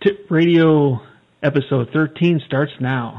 Tip Radio episode 13 starts now.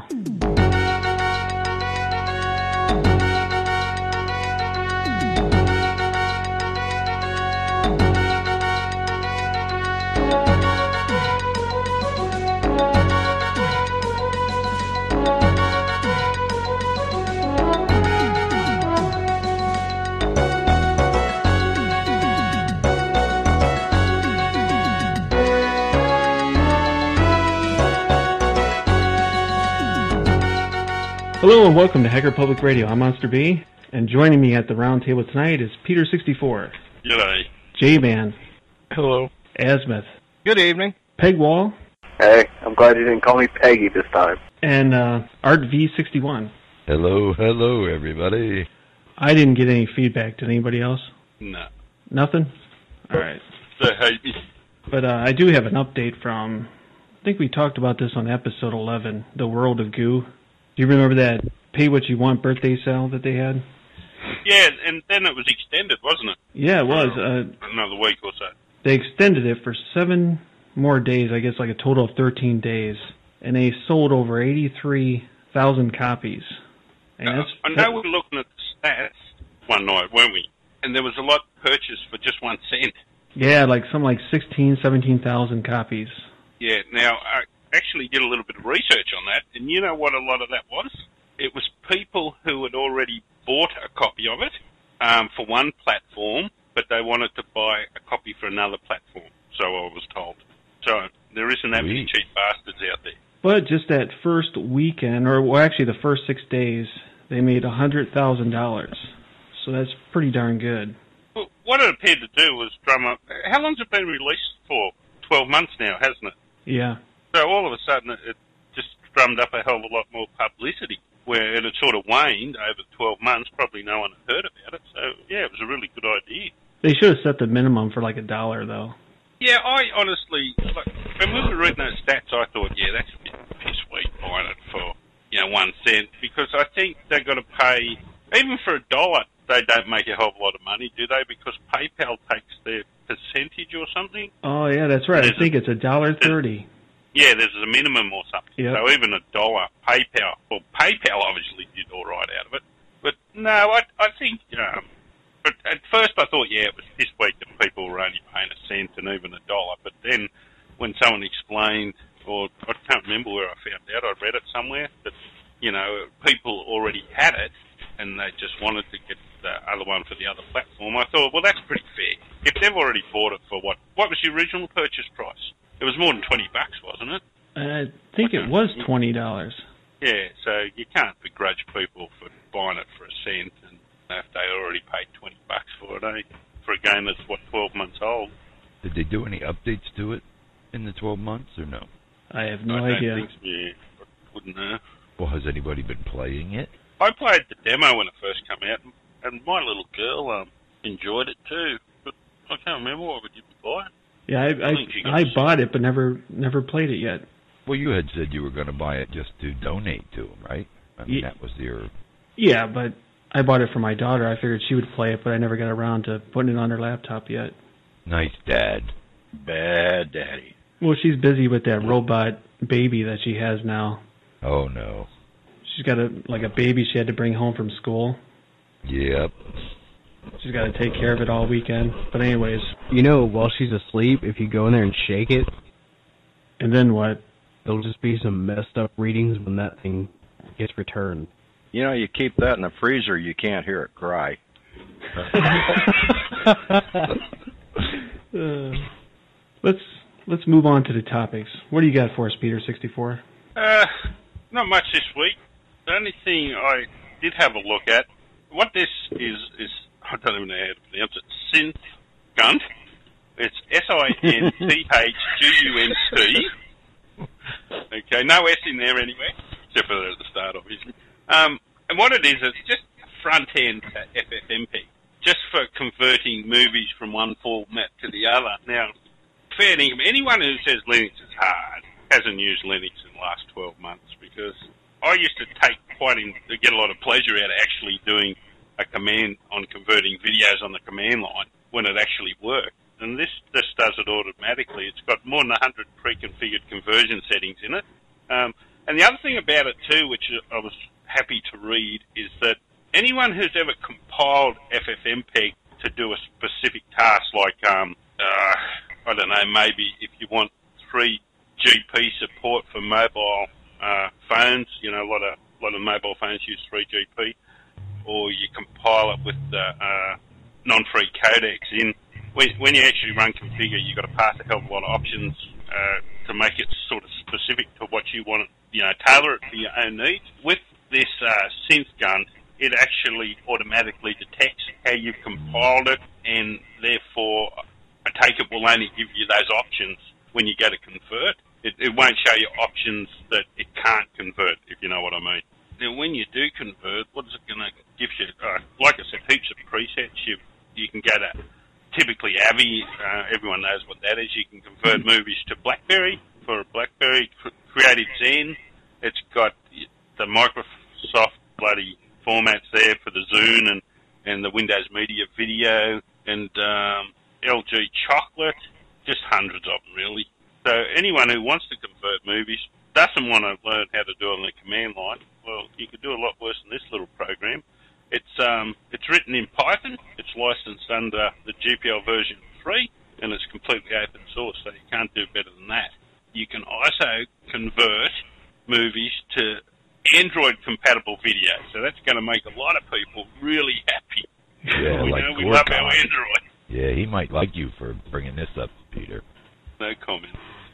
Hello and welcome to Hacker Public Radio. I'm Monster B, and joining me at the round table tonight is Peter64. G'day. J-Man. Hello. Asmith. Good evening. Peg Wall. Hey, I'm glad you didn't call me Peggy this time. And Art V61. Hello, everybody. I didn't get any feedback. Did anybody else? No. Nothing? All right. They hate me. But I do have an update from, I think we talked about this on episode 11, The World of Goo. Do you remember that Pay What You Want birthday sale that they had? Yeah, and then it was extended, wasn't it? Yeah, it was. Another week or so. They extended it for 7 more days, I guess like a total of 13 days. And they sold over 83,000 copies. And I know we were looking at the stats one night, weren't we? And there was a lot purchased for just 1 cent. Yeah, like 17,000 copies. Yeah, now, I actually did a little bit of research on that, and you know what a lot of that was? It was people who had already bought a copy of it for one platform, but they wanted to buy a copy for another platform, so I was told. So there isn't that many cheap bastards out there. But just that first weekend, or well, actually the first 6 days, they made $100,000. So that's pretty darn good. Well, what it appeared to do was drum up... How long's it been released for? 12 months now, hasn't it? Yeah. So all of a sudden, it just drummed up a hell of a lot more publicity, where it had sort of waned over 12 months. Probably no one had heard about it. So, yeah, it was a really good idea. They should have set the minimum for like $1, though. Yeah, I honestly, when we were reading those stats, I thought, yeah, that's a bit piss weak buying it for, 1 cent, because I think they've got to pay, even for $1, they don't make a hell of a lot of money, do they? Because PayPal takes their percentage or something. Oh, yeah, that's right. I think it's $1.30. Yeah, there's a minimum or something. Yep. So even $1, PayPal obviously did all right out of it. But no, I think, but at first I thought, yeah, it was this week that people were only paying a cent and even $1. But then when someone explained, or I can't remember where I found out, I read it somewhere, that, people already had it and they just wanted to get the other one for the other platform. I thought, well, that's pretty fair. If they've already bought it for what was the original purchase price? It was more than $20, wasn't it? I think it was $20. Yeah, so you can't begrudge people for buying it for a cent, and if they already paid $20 for it, for a game that's, 12 months old. Did they do any updates to it in the 12 months, or no? I have no idea. I don't think so. Yeah, I wouldn't know. Well, has anybody been playing it? I played the demo when it first came out, and my little girl enjoyed it too, but I can't remember what we did to buy it. Yeah, I bought it, but never played it yet. Well, you had said you were going to buy it just to donate to them, right? I mean, that was your... Yeah, but I bought it for my daughter. I figured she would play it, but I never got around to putting it on her laptop yet. Nice dad. Bad daddy. Well, she's busy with that robot baby that she has now. Oh, no. She's got a baby she had to bring home from school. Yep. She's got to take care of it all weekend. But anyways. While she's asleep, if you go in there and shake it... And then what? There'll just be some messed up readings when that thing gets returned. You keep that in the freezer, you can't hear it cry. Let's move on to the topics. What do you got for us, Peter64? Not much this week. The only thing I did have a look at, what this is I don't even know how to pronounce it, SynthGunt. It's SINTHGUNT. Okay, no S in there anyway, except for at the start, obviously. And what it is, it's just front end to FFmpeg, just for converting movies from one format to the other. Now, fair dinkum, anyone who says Linux is hard hasn't used Linux in the last 12 months, because I used to get a lot of pleasure out of actually doing a command on converting videos on the command line when it actually worked. and this just does it automatically. It's got more than 100 pre-configured conversion settings in it. And the other thing about it too, which I was happy to read, is that anyone who's ever compiled FFmpeg to do a specific task, like, I don't know, maybe if you want 3GP support for mobile phones, you know, a lot of mobile phones use 3GP, or you compile it with non-free codecs in. When you actually run configure, you've got to pass a hell of a lot of options to make it sort of specific to what you want, you know, tailor it for your own needs. With this synth gun, it actually automatically detects how you've compiled it, and therefore, I take it will only give you those options when you go to convert. It won't show you options that it can't convert, if you know what I mean. Now, when you do convert, what is it going to give you? Like I said, heaps of presets. You can go to typically AVI. Everyone knows what that is. You can convert movies to BlackBerry for a BlackBerry Creative Zen. It's got the Microsoft bloody formats there for the Zune and the Windows Media Video and LG Chocolate. Just hundreds of them, really. So anyone who wants to convert movies doesn't want to learn how to do it on the command line, well, you could do a lot worse than this little program. It's written in Python. It's licensed under the GPL version 3, and it's completely open source, so you can't do better than that. You can also convert movies to Android-compatible video, so that's going to make a lot of people really happy. Yeah, we love our Android. Yeah, he might like you for bringing this up, Peter. No comment.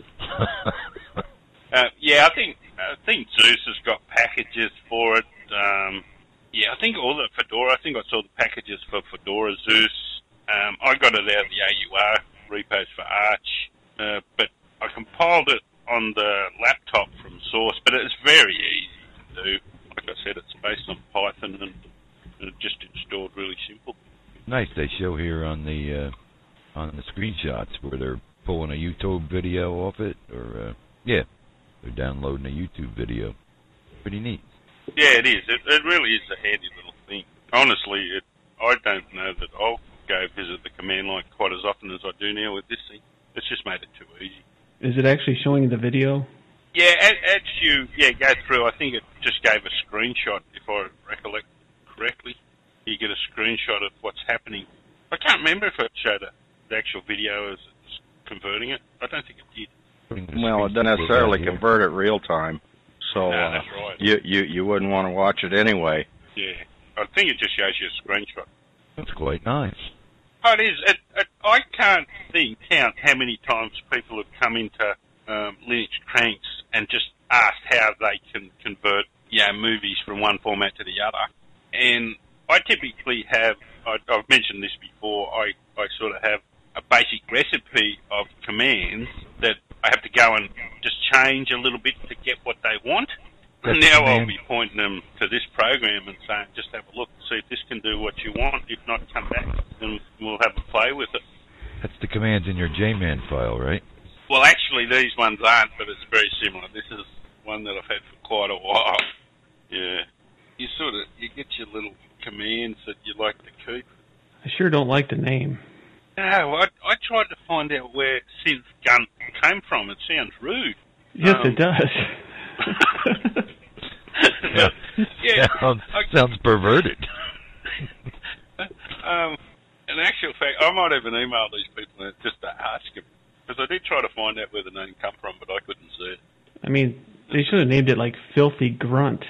Yeah, I think Zeus has got packages for it. Yeah, I think all the Fedora. I think I saw the packages for Fedora Zeus. I got it out of the AUR repos for Arch, but I compiled it on the laptop from source. But it's very easy to do. Like I said, it's based on Python and it just installed really simple. Nice. They show here on the screenshots where they're pulling a YouTube video off it, or they're downloading a YouTube video. Pretty neat. Yeah, it is. It really is a handy little thing. Honestly, I don't know that I'll go visit the command line quite as often as I do now with this thing. It's just made it too easy. Is it actually showing the video? Yeah, as you go through, I think it just gave a screenshot, if I recollect correctly. You get a screenshot of what's happening. I can't remember if it showed the actual video as it's converting it. I don't think it did. Well, it doesn't necessarily convert it real time. So no, that's right. You wouldn't want to watch it anyway. Yeah, I think it just shows you a screenshot. That's quite nice. Oh, it is. I can't count how many times people have come into Linux Cranks and just asked how they can convert movies from one format to the other. And I typically have, I've mentioned this before, I sort of have a basic recipe of commands that I have to go and just change a little bit to get what they want. And now I'll be pointing them to this program and saying, just have a look, see if this can do what you want. If not, come back and we'll have a play with it. That's the commands in your JMan file, right? Well, actually, these ones aren't, but it's very similar. This is one that I've had for quite a while. Yeah. You get your little commands that you like to keep. I sure don't like the name. No, I tried to find out where synth gun came from. It sounds rude. Yes, it does. Yeah. Sounds perverted. In actual fact, I might even email these people just to ask them, because I did try to find out where the name come from, but I couldn't see it. I mean, they should have named it like Filthy Grunt.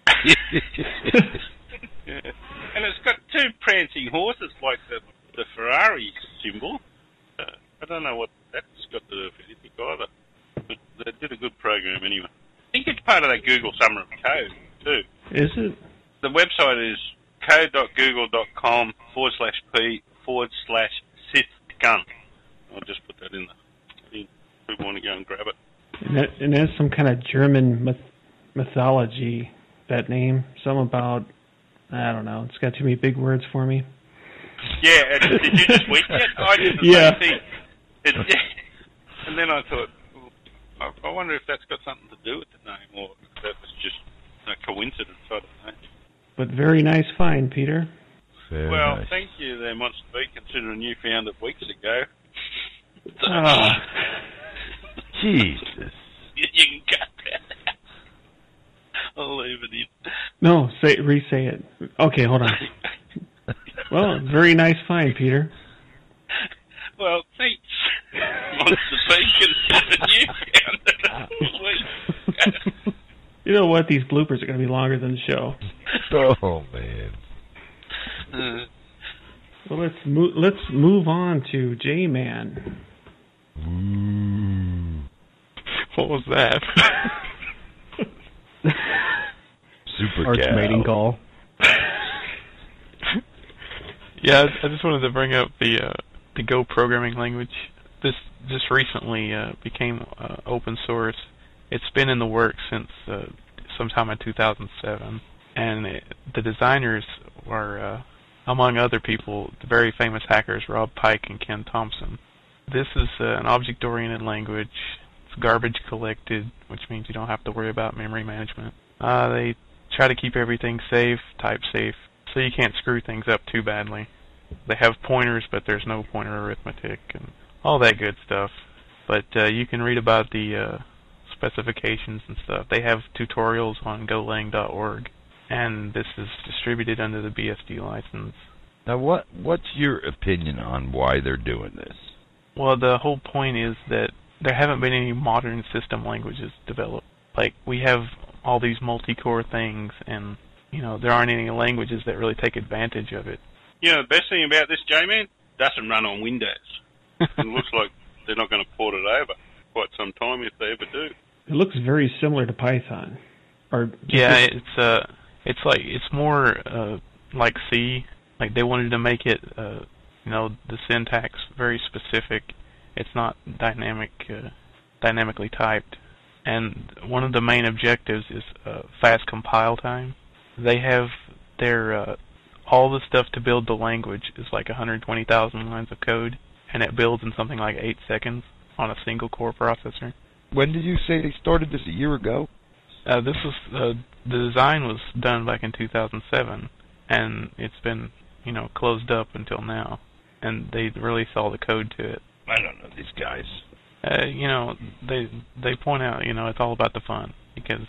Yeah. And it's got two prancing horses like the Ferrari symbol. I don't know what that's got to do with anything either. But they did a good program anyway. I think it's part of that Google Summer of Code, too. Is it? The website is code.google.com/p/sithgun. I'll just put that in there. People want to go and grab it. And that's some kind of German mythology, that name. Something about, I don't know, it's got too many big words for me. Yeah, did you just weak it? I did the same thing. And then I thought, I wonder if that's got something to do with the name, or if that was just a coincidence, I don't know. But very nice find, Peter. Well, thank you there, Monster B, considering you found it weeks ago. Jesus. You can cut that out. I'll leave it in. No, re-say it. Okay, hold on. Well, very nice find, Peter. Well, thanks. Monster Beacon, you found it. Sweet. You know what? These bloopers are going to be longer than the show. Oh, man. Well, let's move on to J-Man. What was that? Super Arch cow. mating call. Yeah, I just wanted to bring up the Go programming language. This just recently became open source. It's been in the works since sometime in 2007, and the designers were, among other people, the very famous hackers Rob Pike and Ken Thompson. This is an object-oriented language. It's garbage collected, which means you don't have to worry about memory management. They try to keep everything safe, type safe, so you can't screw things up too badly. They have pointers, but there's no pointer arithmetic and all that good stuff. But you can read about the specifications and stuff. They have tutorials on golang.org, and this is distributed under the BSD license. Now, what's your opinion on why they're doing this? Well, the whole point is that there haven't been any modern system languages developed. Like, we have all these multi-core things, and, there aren't any languages that really take advantage of it. The best thing about this, J-Man, doesn't run on Windows. It looks like they're not going to port it over quite some time if they ever do. It looks very similar to Python. Yeah, it's more like C. Like, they wanted to make it, the syntax very specific. It's not dynamically typed. And one of the main objectives is fast compile time. They have their all the stuff to build the language is like 120,000 lines of code, and it builds in something like 8 seconds on a single core processor. When did you say they started this, a year ago? This was the design was done back in 2007, and it's been closed up until now, and they released all the code to it. I don't know these guys. They point out it's all about the fun, because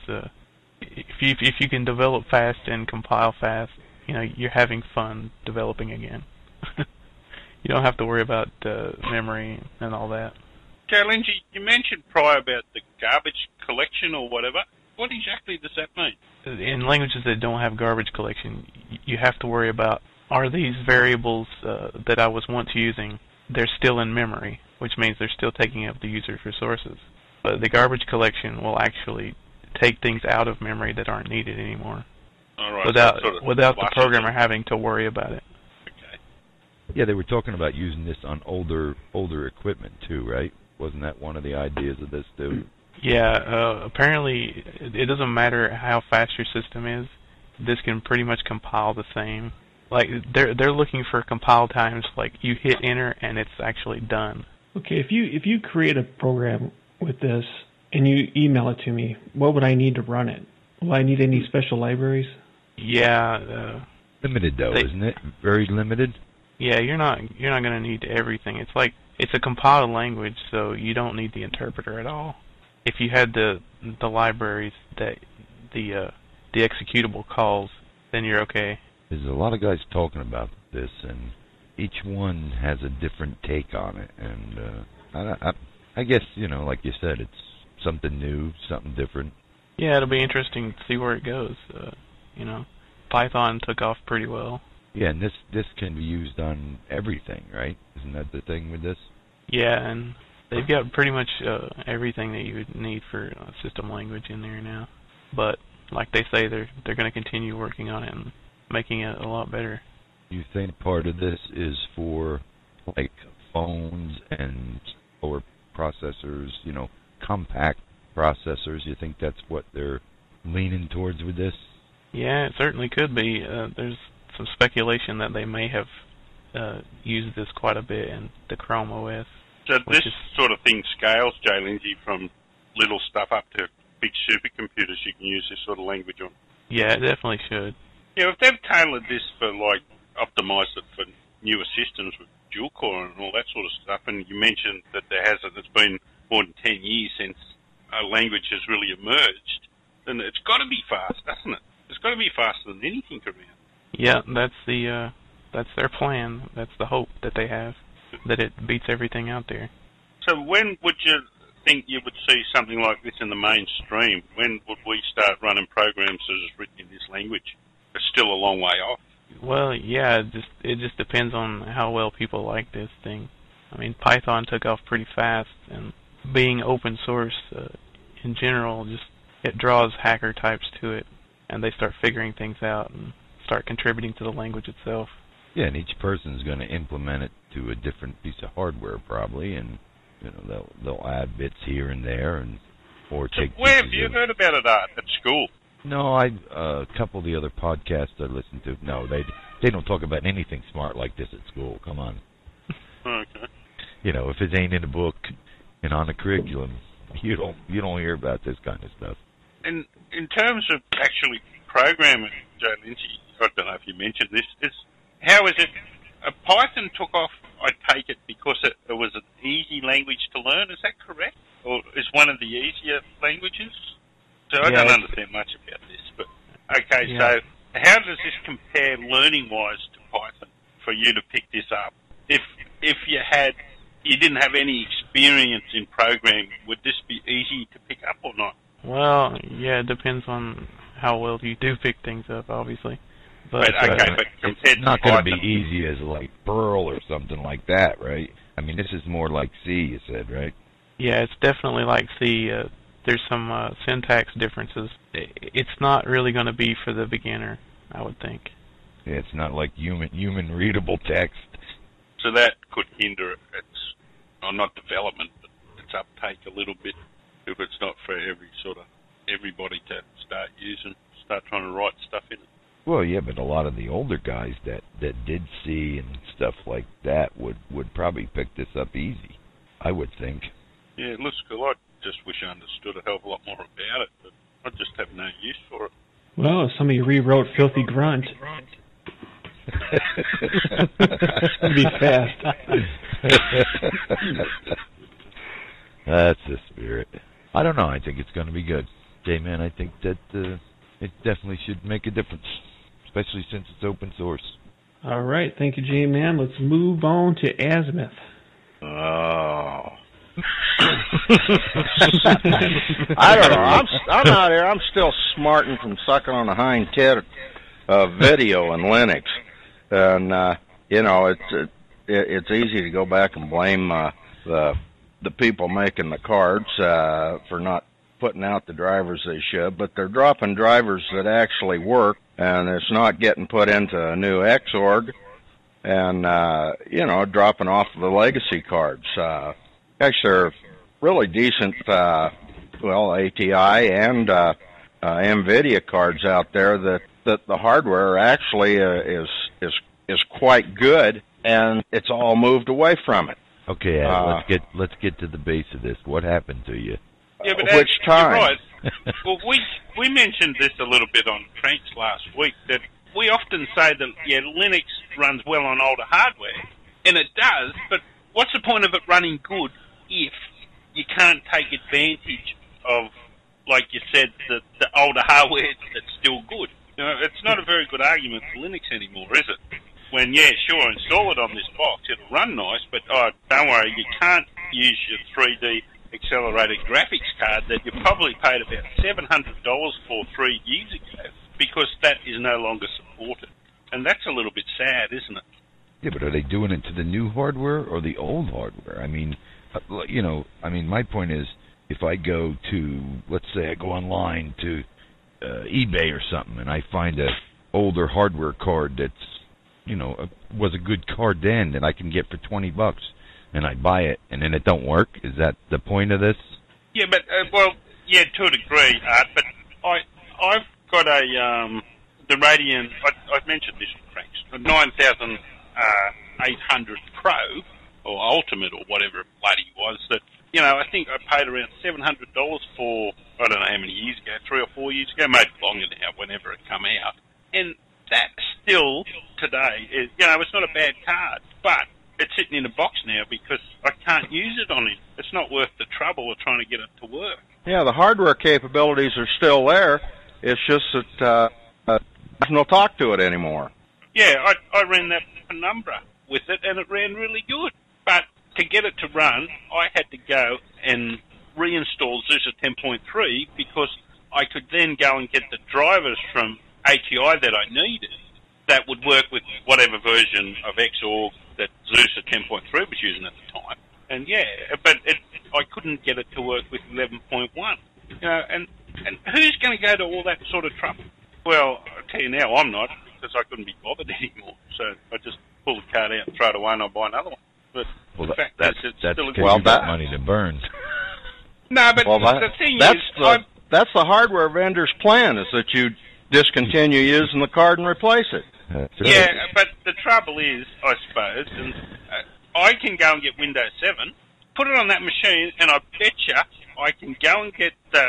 if you can develop fast and compile fast, you're having fun developing again. You don't have to worry about memory and all that. Lindsay, you mentioned prior about the garbage collection or whatever. What exactly does that mean? In languages that don't have garbage collection, you have to worry about, are these variables that I was once using, they're still in memory, which means they're still taking up the user's resources. But the garbage collection will actually take things out of memory that aren't needed anymore. All right, without the programmer having to worry about it. Okay. Yeah, they were talking about using this on older equipment too, right? Wasn't that one of the ideas of this too? Yeah, apparently it doesn't matter how fast your system is. This can pretty much compile the same. Like, they're looking for compile times, like you hit enter and it's actually done. Okay, if you create a program with this and you email it to me, what would I need to run it? Will I need any special libraries? Yeah. Limited though, isn't it? Very limited. Yeah, you're not going to need everything. It's a compiled language, so you don't need the interpreter at all. If you had the libraries that the executable calls, then you're okay. There's a lot of guys talking about this, and each one has a different take on it. And I guess like you said, it's something new, something different. Yeah, it'll be interesting to see where it goes. Python took off pretty well. Yeah, and this can be used on everything, right? Isn't that the thing with this? Yeah, and they've got pretty much everything that you would need for a system language in there now. But like they say, they're going to continue working on it and making it a lot better. You think part of this is for like phones and slower processors, compact processors? You think that's what they're leaning towards with this? Yeah, it certainly could be. There's some speculation that they may have used this quite a bit in the Chrome OS. So this sort of thing scales, Jay Lindsay, from little stuff up to big supercomputers you can use this sort of language on. Yeah, it definitely should. Yeah, if they've tailored this for, optimized it for newer systems with dual core and all that sort of stuff. And you mentioned that it's been more than 10 years since a language has really emerged. Then it's got to be fast, doesn't it? It's got to be faster than anything around. Yeah, that's their plan. That's the hope that they have, that it beats everything out there. So when would you think you would see something like this in the mainstream? When would we start running programs that is written in this language? It's still a long way off. Well, yeah, it just depends on how well people like this thing. I mean, Python took off pretty fast, and being open source in general, it draws hacker types to it, and they start figuring things out and start contributing to the language itself. Yeah, and each person's going to implement it to a different piece of hardware probably, and they'll add bits here and there, or take. So where have you heard about it at school? No, a couple of the other podcasts I listen to. No, they don't talk about anything smart like this at school. Come on. Okay. If it ain't in a book and on the curriculum, you don't hear about this kind of stuff. And in terms of actually programming, Joe Lindsay, I don't know if you mentioned this. How is it? Python took off, I take it, because it was an easy language to learn. Is that correct? Or is one of the easier languages? So I don't understand much about this. But okay, so how does this compare learning-wise to Python for you to pick this up? If you didn't have any experience in programming, would this be easy to pick up or not? Well, yeah, it depends on how well you do pick things up, obviously. But it's not going to be easy as like Perl or something like that, right? I mean, this is more like C, you said, right? Yeah, it's definitely like C. There's some syntax differences. It's not really going to be for the beginner, I would think. Yeah, it's not like human readable text. So that could hinder not development, but its uptake a little bit if it's not for everybody to start trying to write stuff in it. Well, yeah, but a lot of the older guys that did C and stuff like that would probably pick this up easy, I would think. Yeah, it looks cool. I just wish I understood a hell of a lot more about it, but I just have no use for it. Well, somebody rewrote Filthy Grunt. It'd be fast. That's the spirit. I don't know. I think it's going to be good. J-Man, I think that it definitely should make a difference, especially since it's open source. All right. Thank you, J-Man. Let's move on to Azimuth. Oh. I don't know. I'm out here. I'm still smarting from sucking on the hind tit of video in Linux, and it's easy to go back and blame the people making the cards for not putting out the drivers they should, but they're dropping drivers that actually work, and it's not getting put into a new Xorg, and dropping off the legacy cards. Actually, they're really decent, ATI and NVIDIA cards out there that the hardware actually is quite good, and it's all moved away from it. Okay, let's get to the base of this. What happened to you? Yeah, but which time? You're right. Well, we mentioned this a little bit on Cranks last week, that we often say that Linux runs well on older hardware, and it does. But what's the point of it running good if you can't take advantage of, like you said, the older hardware that's still good? It's not a very good argument for Linux anymore, is it? When, sure, install it on this box, it'll run nice, but don't worry, you can't use your 3D accelerated graphics card that you probably paid about $700 for 3 years ago, because that is no longer supported. And that's a little bit sad, isn't it? Yeah, but are they doing it to the new hardware or the old hardware? I mean, my point is, if I go to, let's say I go online to eBay or something, and I find a older hardware card that's, was a good card then that I can get for $20, and I buy it, and then it don't work. Is that the point of this? Yeah, but to a degree, Art. But I've got the Radeon. I've mentioned this, Cranks, a 9800 Pro or Ultimate or whatever it bloody was. That I think I paid around $700 for. I don't know how many years ago, 3 or 4 years ago, maybe longer now. Whenever it come out, and that still today is, it's not a bad card, but it's sitting in a box now because I can't use it on it. It's not worth the trouble of trying to get it to work. Yeah, the hardware capabilities are still there. It's just that no talk to it anymore. Yeah, I ran that Penumbra with it, and it ran really good. But to get it to run, I had to go and reinstall Zeusa 10.3 because I could then go and get the drivers from ATI that I needed that would work with whatever version of Xorg that Zeusa 10.3 was using at the time. And yeah, but I couldn't get it to work with 11.1. You know, and who's going to go to all that sort of trouble? Well, I'll tell you now, I'm not, because I couldn't be bothered anymore. So I just pull the card out and throw it away and I'll buy another one. But Well, the fact that's is, it's that's still a because good you got money to burn. No, but the thing is, that's the hardware vendor's plan, is that you discontinue using the card and replace it. That's right. yeah, but the trouble is, I suppose, and I can go and get Windows 7, put it on that machine, and I betcha I can go and get the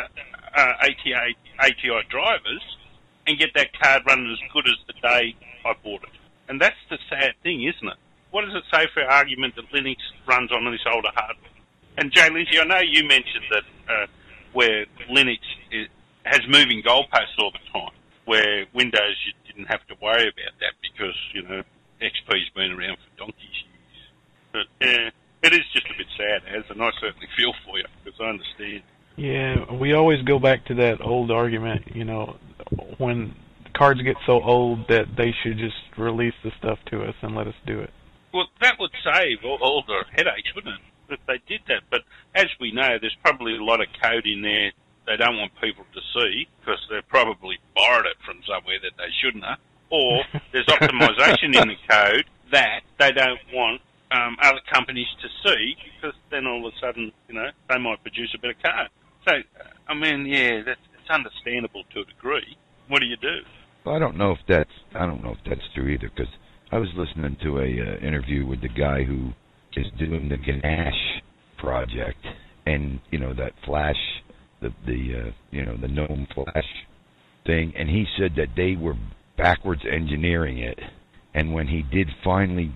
ATI drivers and get that card running as good as the day I bought it. And that's the sad thing, isn't it? What does it say for argument that Linux runs on this older hardware? And Jay Lindsay, I know you mentioned that where Linux has moving goalposts all the time, where Windows you didn't have to worry about that because, you know, XP's been around for donkey's years. But it is just a bit sad, and I certainly feel for you because I understand. Yeah, we always go back to that old argument, you know, when cards get so old that they should just release the stuff to us and let us do it. Well, that would save all the headaches, wouldn't it, if they did that? But as we know, there's probably a lot of code in there they don't want people to see because they've probably borrowed it from somewhere that they shouldn't have. Or there's optimization in the code that they don't want other companies to see because then all of a sudden, you know, they might produce a better card. So, I mean, yeah, it's understandable to a degree. What do you do? Well, I don't know if that's true either, because I was listening to a interview with the guy who is doing the Ganache project, and you know that Flash, the GNOME Flash thing, and he said that they were backwards engineering it, and when they did finally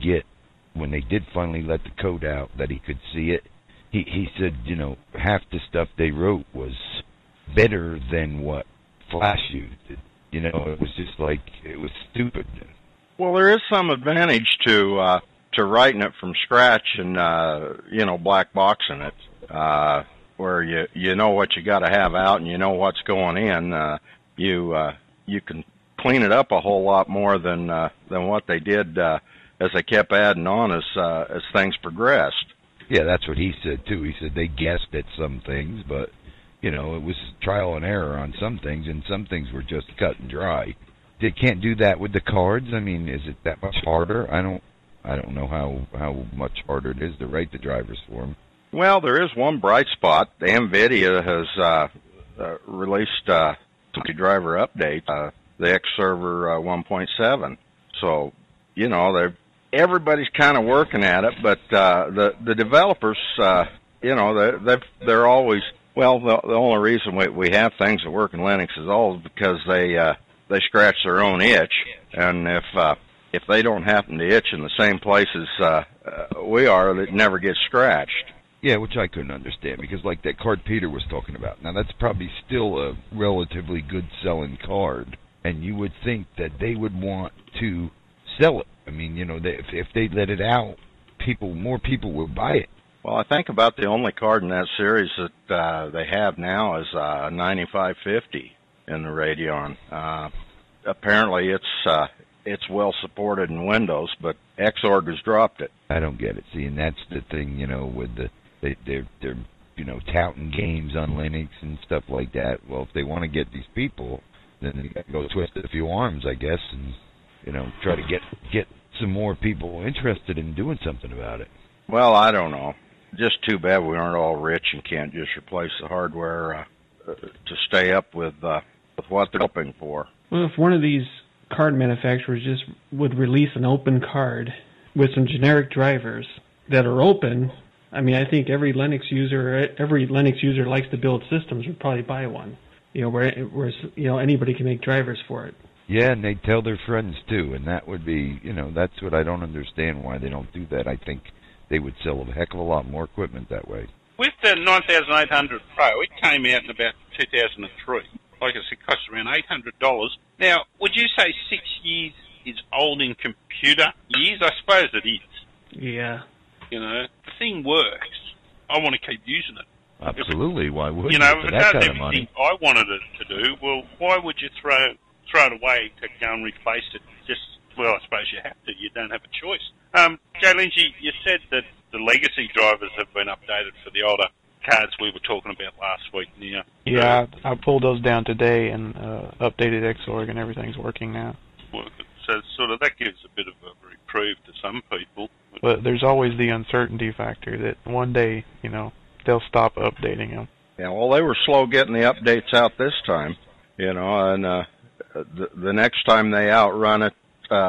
let the code out that he could see it, he said, you know, half the stuff they wrote was better than what Flash used. You know, it was just like, it was stupid. Well, there is some advantage to writing it from scratch and black boxing it, where you know what you got to have out and you know what's going in. You can clean it up a whole lot more than what they did as they kept adding on as things progressed. Yeah, that's what he said too. He said they guessed at some things, but you know, it was trial and error on some things, and some things were just cut and dry. They can't do that with the cards. I mean, is it that much harder? I don't know how much harder it is to write the drivers for them. Well, there is one bright spot. The NVIDIA has released a driver update, the Xserver 1.7. So, you know, everybody's kind of working at it, but the developers, they're always, well, the only reason we have things that work in Linux is always because they scratch their own itch, and if they don't happen to itch in the same places we are, it never gets scratched. Yeah, which I couldn't understand, because like that card Peter was talking about, now that's probably still a relatively good-selling card, and you would think that they would want to sell it. I mean, you know, if they let it out, more people will buy it. Well, I think about the only card in that series that they have now is 9550 in the Radeon. Apparently, it's well supported in Windows, but Xorg has dropped it. I don't get it. See, and that's the thing, you know, with they're you know, touting games on Linux and stuff like that. Well, if they want to get these people, then they got to go twist a few arms, I guess, and you know, try to get some more people interested in doing something about it. Well, I don't know. Just too bad we aren't all rich and can't just replace the hardware to stay up with what they're hoping for. Well, if one of these card manufacturers just would release an open card with some generic drivers that are open, I mean, I think every Linux user likes to build systems would probably buy one. You know, where you know, anybody can make drivers for it. Yeah, and they tell their friends too, and that would be, you know, that's what I don't understand why they don't do that. I think they would sell a heck of a lot more equipment that way. With the 9800 Pro, it came out in about 2003. Like I said, it cost around $800. Now, would you say 6 years is old in computer years? I suppose it is. Yeah. You know, the thing works. I want to keep using it. Absolutely. Why would you? Know, for if it that does kind of money? everything I wanted it to do, well, why would you throw it away to go and replace it? Just, well, I suppose you have to. You don't have a choice. Joe Lindsay, you said that the legacy drivers have been updated for the older cards we were talking about last week. Yeah, I pulled those down today and updated Xorg, and everything's working now. Well, so sort of that gives a bit of a reprieve to some people. But there's always the uncertainty factor that one day, you know, they'll stop updating them. Yeah, well, they were slow getting the updates out this time, you know, and the next time they outrun it,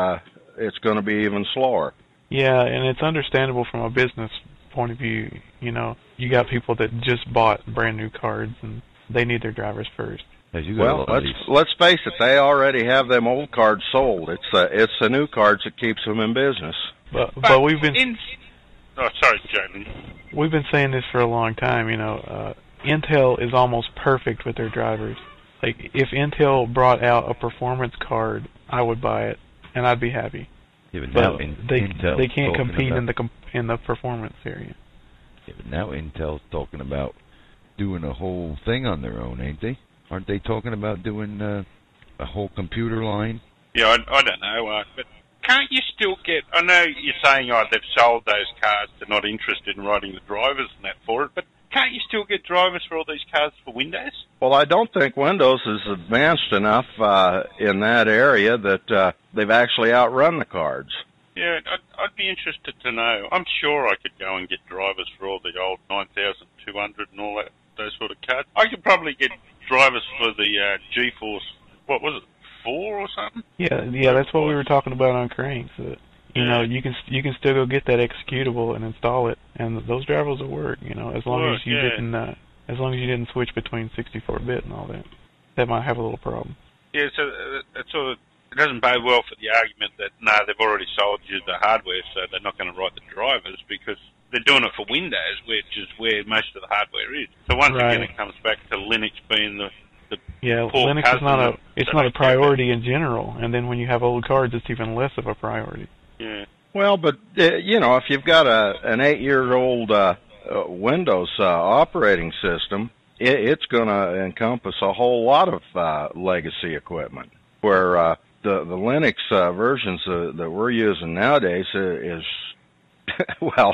it's going to be even slower. Yeah, and it's understandable from a business point of view. You know, you got people that just bought brand new cards, and they need their drivers first. Well, let's face it, they already have them old cards sold. It's the new cards that keeps them in business. But we've been... sorry, Jamie. We've been saying this for a long time, you know. Intel is almost perfect with their drivers. Like, if Intel brought out a performance card, I would buy it, and I'd be happy. Yeah, but now they can't compete in the performance area. Yeah, but now Intel's talking about doing a whole thing on their own, ain't they? Aren't they talking about doing a whole computer line? Yeah, I don't know, but can't you still get... I know you're saying, they've sold those cars, they're not interested in writing the drivers and that for it, but can't you still get drivers for all these cars for Windows? Well, I don't think Windows is advanced enough in that area that they've actually outrun the cards. Yeah, I'd be interested to know. I'm sure I could go and get drivers for all the old 9200 and all that, those sort of cards. I could probably get drivers for the GeForce, what was it, 4 or something? Yeah, that's what we were talking about on Cranks. You know, you can still go get that executable and install it, and those drivers will work. You know, as long as you didn't switch between 64-bit and all that. That might have a little problem. Yeah, so it doesn't bode well for the argument that they've already sold you the hardware, so they're not going to write the drivers because they're doing it for Windows, which is where most of the hardware is. So once again, it comes back to Linux being the Linux is not a priority in general, and then when you have old cards, it's even less of a priority. Yeah. Well, but you know, if you've got an 8-year-old Windows operating system, it's going to encompass a whole lot of legacy equipment. Where the Linux versions that we're using nowadays is well,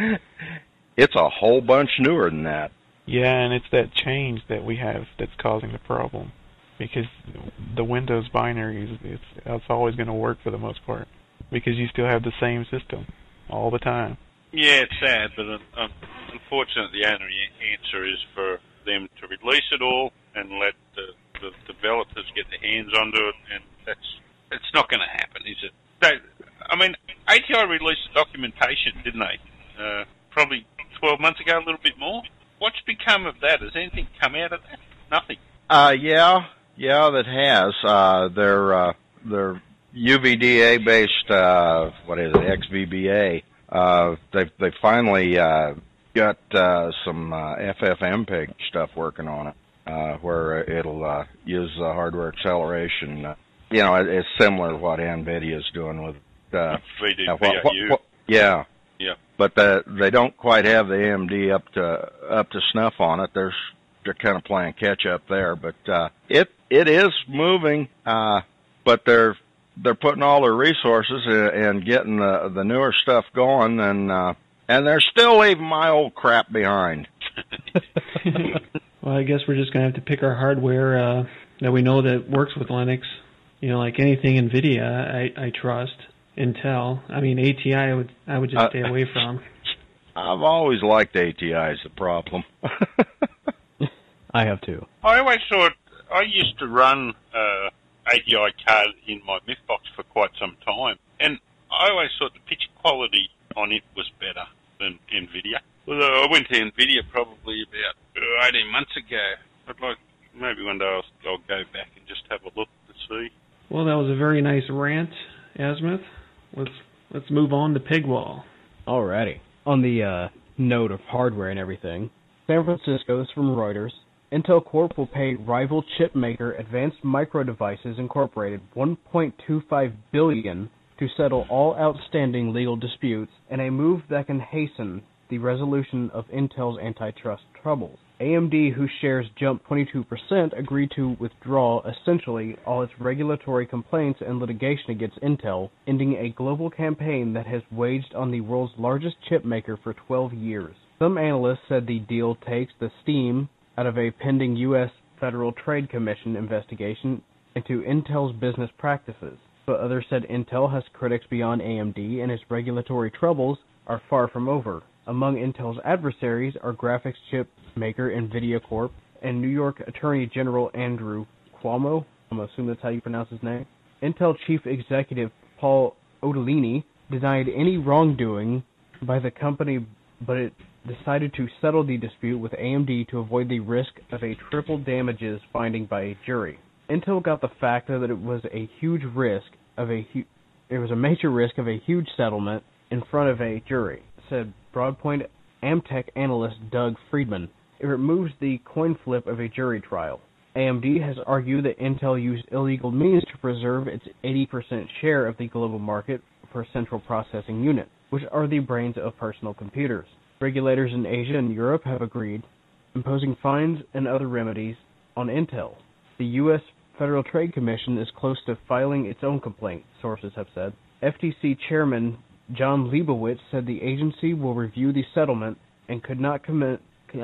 it's a whole bunch newer than that. Yeah, and it's that change that we have that's causing the problem. Because the Windows binaries, it's always going to work for the most part. Because you still have the same system all the time. Yeah, it's sad, but unfortunately the only answer is for them to release it all and let the developers get their hands onto it, and it's not going to happen, is it? ATI released the documentation, didn't they? Probably 12 months ago, a little bit more. What's become of that? Has anything come out of that? Nothing. Yeah, that has. They're UVDA based, XVBA. They finally got some FFmpeg stuff working on it, where it'll use hardware acceleration. You know, it's similar to what NVIDIA is doing with VDU. Yeah. But they don't quite have the AMD up to snuff on it. They're kind of playing catch up there, but it is moving. But they're putting all their resources and getting the newer stuff going, and they're still leaving my old crap behind. Well, I guess we're just gonna have to pick our hardware that we know that works with Linux. You know, like anything NVIDIA, I trust. Intel. I mean, ATI, I would just stay away from. I've always liked ATI as a problem. I have too. I always thought, I used to run ATI card in my MIFBox for quite some time, and I always thought the picture quality on it was better than NVIDIA. Although I went to NVIDIA probably about 18 months ago. I'd like, maybe one day I'll go back and just have a look to see. Well, that was a very nice rant, Asmuth. Let's move on to Pigwall. Alrighty. On the note of hardware and everything, San Francisco, this is from Reuters, Intel Corp will pay rival chip maker Advanced Micro Devices Incorporated $1.25 billion to settle all outstanding legal disputes in a move that can hasten the resolution of Intel's antitrust troubles. AMD, whose shares jumped 22%, agreed to withdraw essentially all its regulatory complaints and litigation against Intel, ending a global campaign that has waged on the world's largest chip maker for 12 years. Some analysts said the deal takes the steam out of a pending U.S. Federal Trade Commission investigation into Intel's business practices, but others said Intel has critics beyond AMD and its regulatory troubles are far from over. Among Intel's adversaries are graphics chip maker NVIDIA Corp. And New York Attorney General Andrew Cuomo, I'm assuming that's how you pronounce his name. Intel Chief Executive Paul Otellini denied any wrongdoing by the company, but it decided to settle the dispute with AMD to avoid the risk of a triple damages finding by a jury. Intel got the fact that it was a major risk of a huge settlement in front of a jury, said Broadpoint Amtech analyst Doug Friedman. It removes the coin flip of a jury trial. AMD has argued that Intel used illegal means to preserve its 80% share of the global market for central processing units, which are the brains of personal computers. Regulators in Asia and Europe have agreed, imposing fines and other remedies on Intel. The U.S. Federal Trade Commission is close to filing its own complaint, sources have said. FTC Chairman John Leibowitz said the agency will review the settlement and could not comment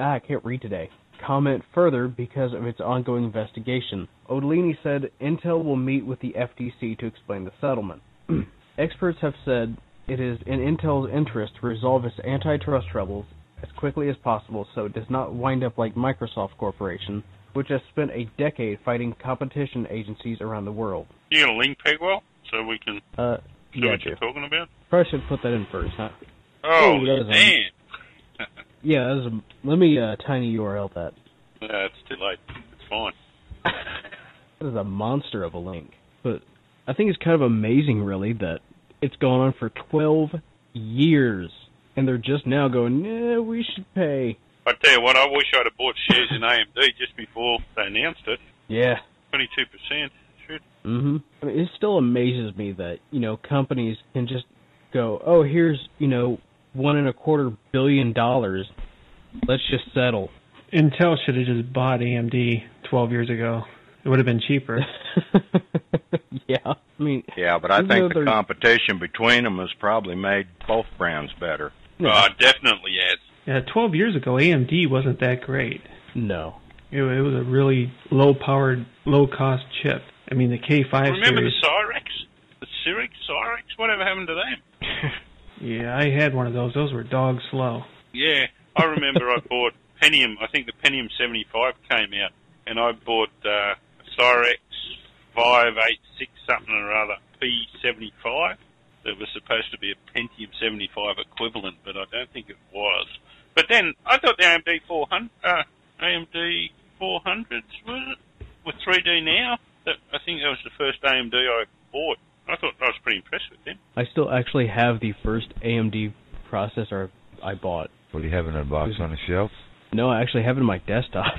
further because of its ongoing investigation. Otellini said Intel will meet with the FTC to explain the settlement. Experts have said it is in Intel's interest to resolve its antitrust troubles as quickly as possible so it does not wind up like Microsoft Corporation, which has spent a decade fighting competition agencies around the world. You got a link, Pegwell, so we can see what you're talking about? Probably should put that in first, huh? Oh, damn. Yeah, let me tiny URL that. No, it's too late. It's fine. That is a monster of a link. But I think it's kind of amazing, really, that it's gone on for 12 years, and they're just now going, yeah, we should pay. I tell you what, I wish I'd have bought shares in AMD just before they announced it. Yeah. 22%. Shit. Mm-hmm. I mean, it still amazes me that, companies can just go, oh, here's, $1.25 billion. Let's just settle. Intel should have just bought AMD 12 years ago. It would have been cheaper. Yeah. Yeah, but I think the competition between them has probably made both brands better. Yeah. Definitely has. Yeah, 12 years ago, AMD wasn't that great. No. It was a really low-powered, low-cost chip. I mean, the K5 Remember series... the Cyrex? The Cyrex? Whatever happened to them? Yeah, I had one of those. Those were dog slow. Yeah, I remember I bought Pentium. I think the Pentium 75 came out, and I bought Cyrex 586 something or other P75. That was supposed to be a Pentium 75 equivalent, but I don't think it was. But then I thought the AMD 400s was it with 3D Now. I think that was the first AMD I bought. I thought I was pretty impressed with them. I still actually have the first AMD processor I bought. What do you have in a box on a shelf? No, I actually have it in my desktop.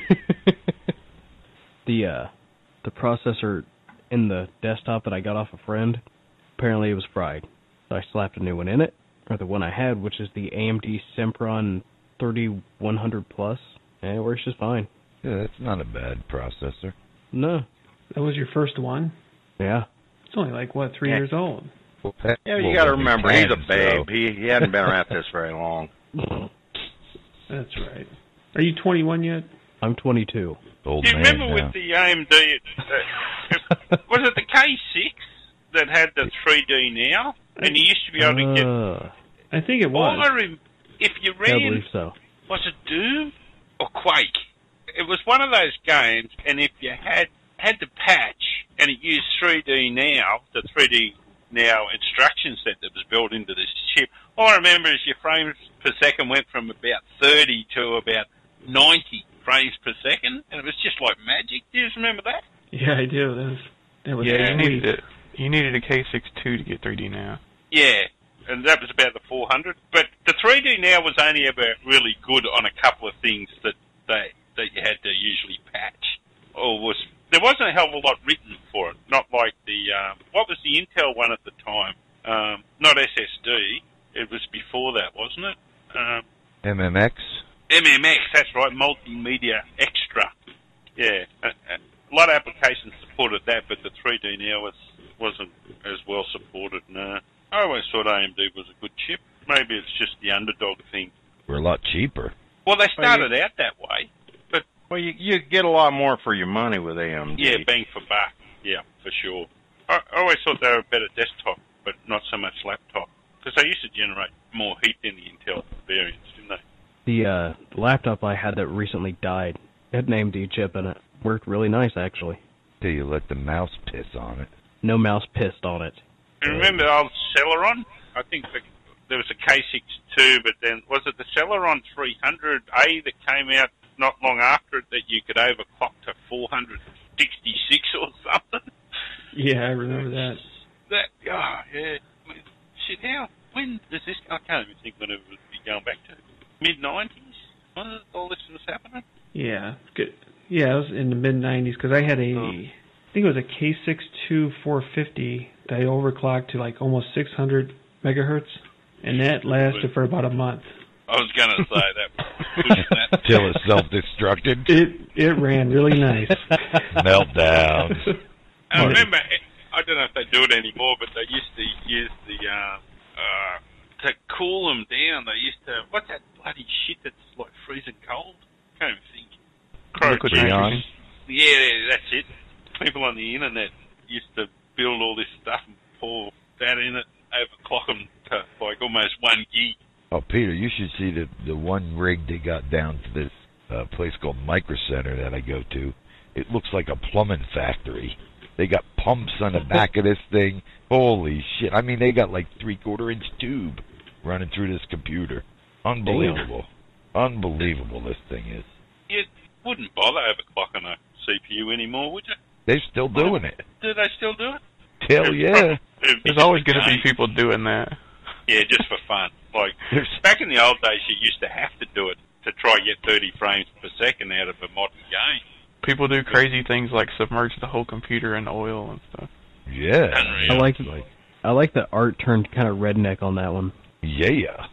The processor in the desktop that I got off a friend, apparently it was fried. So I slapped a new one in it, or the one I had, which is the AMD Sempron 3100 Plus, and it works just fine. Yeah, that's not a bad processor. No. That was your first one? Yeah. It's only 3 years old. Well, you got to remember, he's a babe. He hadn't been around this very long. That's right. Are you 21 yet? I'm 22. Old Do you man remember now. with the AMD, was it the K6 that had the 3D Now? And you used to be able to get... I think it was. If you I ran... believe so. Was it Doom or Quake? It was one of those games, and if you had the patch, and it used 3D Now, the 3D Now instruction set that was built into this chip, all I remember is your frames per second went from about 30 to about 90 frames per second, and it was just like magic. Do you remember that? Yeah, I do. That was yeah, sweet. you needed a K6-2 to get 3D Now. Yeah, and that was about the 400. But the 3D Now was only ever really good on a couple of things that you had to usually patch, there wasn't a hell of a lot written for it. Not like what was the Intel one at the time? Not SSD. It was before that, wasn't it? MMX. MMX, that's right. Multimedia Extra. Yeah, a lot of applications supported that, but the 3D Now wasn't as well supported. No, I always thought AMD was a good chip. Maybe it's just the underdog thing. We're a lot cheaper. Well, they started out that way, but you get a lot more for your money with AMD. Yeah, bang for buck. Yeah, for sure. I always thought they were a better desktop, but not so much laptop, because they used to generate more heat than the Intel variants, didn't they? The laptop I had that recently died had an AMD chip in it. Worked really nice, actually. Till you let the mouse piss on it. No mouse pissed on it. And remember the old Celeron? I think there was a K62, but then was it the Celeron 300A that came out not long after it that you could overclock to 466 or something? Yeah, I remember that. Yeah. Shit, when does this, I can't even think when it would be going back to. Mid-90s? When all this was happening? Yeah, good. Yeah, it was in the mid-90s, because I had I think it was a K62 450 that I overclocked to like almost 600 megahertz, and that lasted for about a month. I was going to say that. Till it self-destructed. It ran really nice. Meltdowns. I remember, I don't know if they do it anymore, but they used to use to cool them down, they used to, what's that bloody shit that's like freezing cold? Can't even think. Liquid nitrogen. Yeah, that's it. People on the internet used to build all this stuff and pour that in it, overclock them to like almost 1 gig. Oh, Peter, you should see the one rig they got down to this place called Micro Center that I go to. It looks like a plumbing factory. They got pumps on the back of this thing. Holy shit. I mean, they got like 3/4-inch tube running through this computer. Unbelievable. Unbelievable this thing is. You wouldn't bother overclocking a CPU anymore, would you? They're still doing it. Do they still do it? Hell yeah. There's always going to be people doing that. Yeah, just for fun. Like, back in the old days, you used to have to do it to try and get 30 frames per second out of a modern game. People do crazy things like submerge the whole computer in oil and stuff. Yeah. Unreal. I like the art turned kind of redneck on that one. Yeah.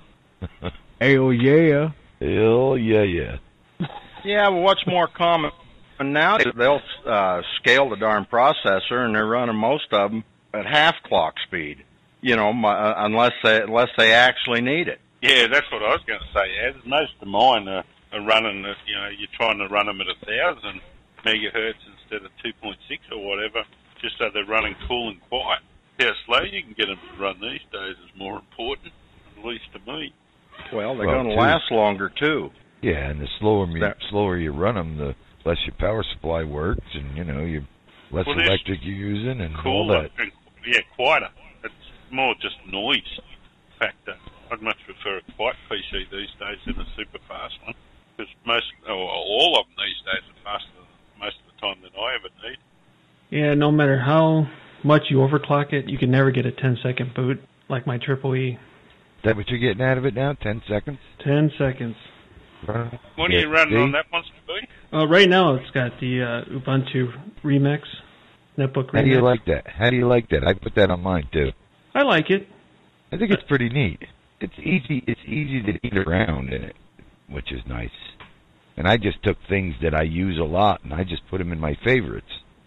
Hell yeah. Hell yeah. Yeah, well, what's more common now? They'll scale the darn processor, and they're running most of them at half clock speed. You know, unless they actually need it. Yeah, that's what I was going to say. As most of mine are running, you're trying to run them at 1,000 megahertz instead of 2.6 or whatever, just so they're running cool and quiet. How slow you can get them to run these days is more important, at least to me. Well, they're going to last longer too. Yeah, and the slower you run them, the less your power supply works, and you less electric you're using, and all that. And, quieter. It's more just noise factor. I'd much prefer a quiet PC these days than a super fast one, because all of them these days are faster most of the time than I ever need. Yeah, no matter how much you overclock it, you can never get a 10-second boot like my Triple E. Is that what you're getting out of it now? 10 seconds? 10 seconds. What are you running on that one, Steve? Right now it's got the Ubuntu Remix, Netbook Remix. How do you like that? I put that on mine too. I like it. I think it's pretty neat. It's easy to eat around in it, which is nice. And I just took things that I use a lot, and I just put them in my favorites.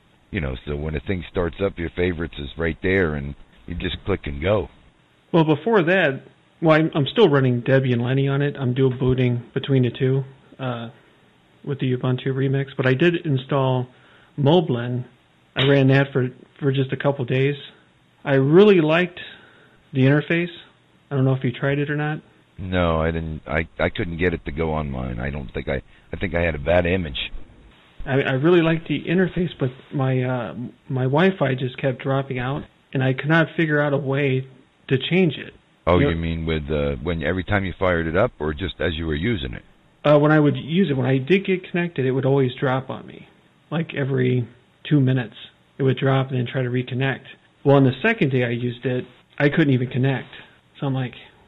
So when a thing starts up, your favorites is right there, and you just click and go. Well, before that, I'm still running Debian and Lenny on it. I'm dual booting between the two with the Ubuntu Remix. But I did install Moblin. I ran that for just a couple days. I really liked the interface. I don't know if you tried it or not. No, I didn't. I couldn't get it to go on mine. I think I had a bad image. I really liked the interface, but my Wi-Fi just kept dropping out, and I could not figure out a way to change it. Oh, you mean with when every time you fired it up, or just as you were using it? When I would use it, when I did get connected, it would always drop on me. Like every 2 minutes, it would drop and then try to reconnect. Well, on the second day I used it, I couldn't even connect. So I'm like,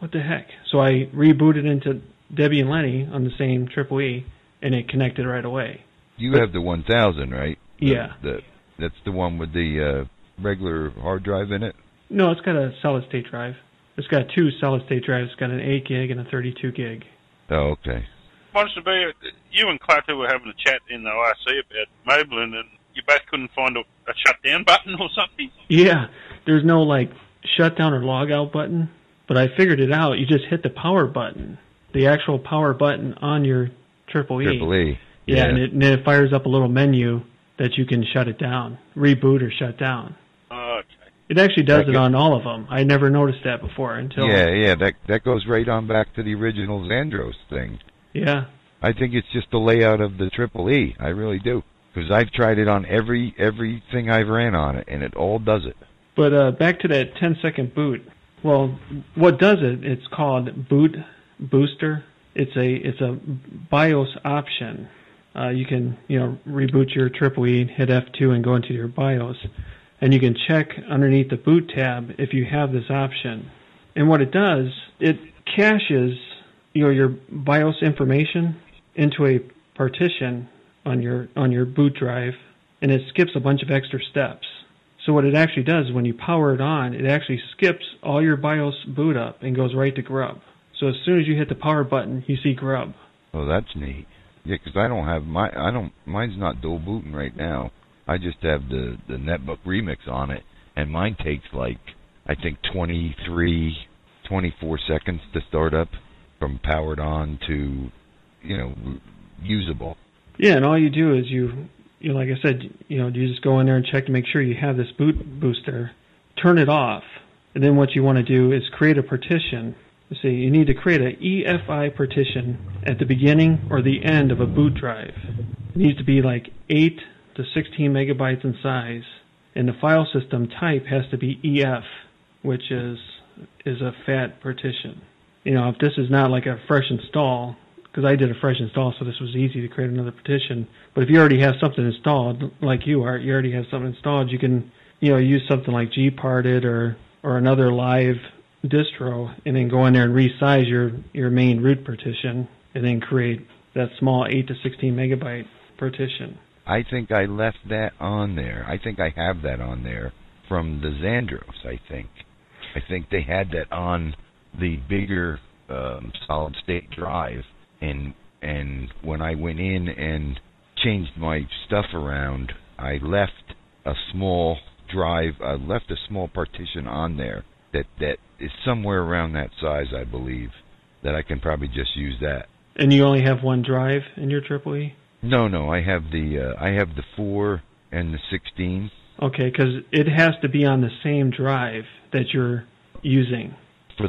what the heck? So I rebooted into Debbie and Lenny on the same Triple E, and it connected right away. You have the 1000, right? Yeah. That's the one with the regular hard drive in it? No, it's got a solid-state drive. It's got 2 solid-state drives. It's got an 8 gig and a 32 gig. Oh, okay. Wants to be, you and Clutter were having a chat in the ORC about Moblin, and you both couldn't find a shutdown button or something? Yeah, there's no, like, shutdown or logout button, but I figured it out. You just hit the power button, the actual power button on your Triple E. Triple E. Yeah, and then it fires up a little menu that you can shut it down, reboot or shut down. Oh, okay. It actually does it on all of them. I never noticed that before until... Yeah, that goes right on back to the original Xandros thing. Yeah. I think it's just the layout of the Triple E. I really do. Because I've tried it on everything I've ran on it, and it all does it. But back to that 10-second boot. Well, what does it? It's called Boot Booster. It's a BIOS option. You can reboot your Triple E, hit F2, and go into your BIOS, and you can check underneath the boot tab if you have this option. And what it does, it caches your BIOS information into a partition on your boot drive, and it skips a bunch of extra steps. So what it actually does, when you power it on, it actually skips all your BIOS boot up and goes right to grub. So as soon as you hit the power button, you see grub. Oh, that's neat. Yeah, because I don't have mine's not dual booting right now. I just have the Netbook Remix on it, and mine takes like, I think 24 seconds to start up from powered on to, usable. Yeah, and all you do is you like I said, you just go in there and check to make sure you have this boot booster, turn it off, and then what you want to do is create a partition. See, you need to create an EFI partition at the beginning or the end of a boot drive. It needs to be like 8 to 16 megabytes in size, and the file system type has to be EF, which is a FAT partition. If this is not like a fresh install, because I did a fresh install, so this was easy to create another partition. But if you already have something installed, like you already have something installed, you can use something like Gparted or another live distro, and then go in there and resize your main root partition, and then create that small 8 to 16 megabyte partition. I think I left that on there. I think I have that on there from the Xandros, I think they had that on the bigger solid state drive, and when I went in and changed my stuff around, I left a small drive, I left a small partition on there that is somewhere around that size, I believe, that I can probably just use that. And you only have one drive in your Triple E? No, I have the 4 and the 16. Okay, because it has to be on the same drive that you're using for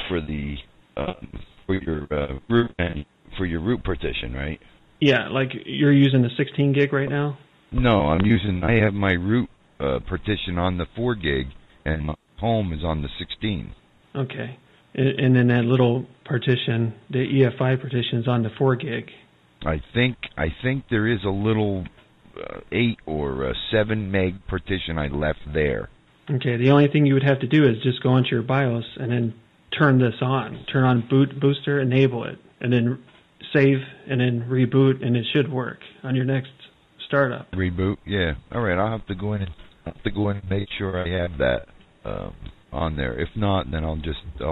your root partition, right? Yeah, like you're using the 16 gig right now? No, I have my root partition on the 4 gig, and my home is on the 16. Okay. And then that little partition, the EFI partition, is on the 4 gig. I think there is a little 8 or 7 meg partition I left there. Okay, the only thing you would have to do is just go into your BIOS and then turn this on. Turn on Boot Booster, enable it, and then save, and then reboot, and it should work on your next startup. Reboot, yeah. All right, I'll have to go in and make sure I have that on there. If not, then I'll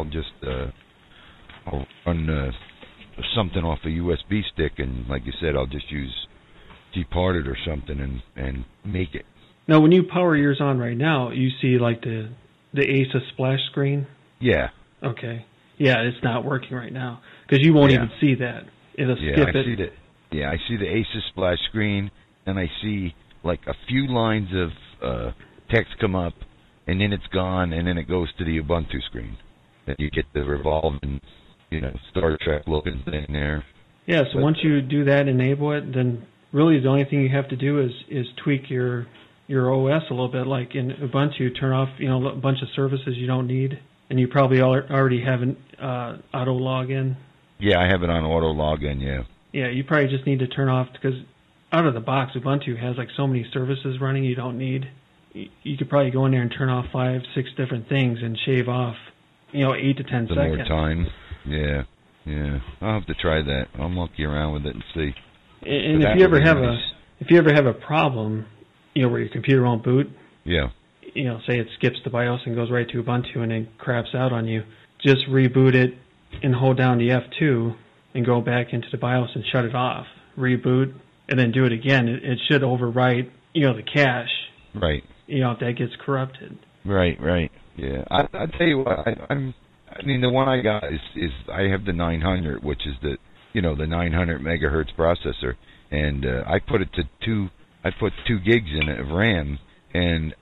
run something off a USB stick, and like you said, I'll just use Gparted or something and make it. Now, when you power yours on right now, you see like the ASUS splash screen? Yeah. Okay. Yeah, it's not working right now because you won't even see that. It'll skip it. I see the ASUS splash screen, and I see like a few lines of text come up, and then it's gone, and then it goes to the Ubuntu screen. Then you get the revolving, Star Trek looking thing there. Yeah, so once you do that, enable it, then really the only thing you have to do is tweak your OS a little bit. Like in Ubuntu, turn off a bunch of services you don't need, and you probably already have an auto login. Yeah, I have it on auto login. Yeah. Yeah, you probably just need to turn off, because out of the box, Ubuntu has like so many services running you don't need. You could probably go in there and turn off 5, 6 different things and shave off 8 to 10 The seconds. more time. Yeah. I'll have to try that. I'll monkey around with it and see. And if you ever have a problem, where your computer won't boot, yeah, say it skips the BIOS and goes right to Ubuntu and then craps out on you, just reboot it and hold down the F2 and go back into the BIOS and shut it off. Reboot and then do it again. It should overwrite, the cache. Right. If that gets corrupted. Right. Yeah. I tell you what, the one I got is I have the 900, which is the 900 megahertz processor, and I put it to I put 2 gigs in it of RAM, and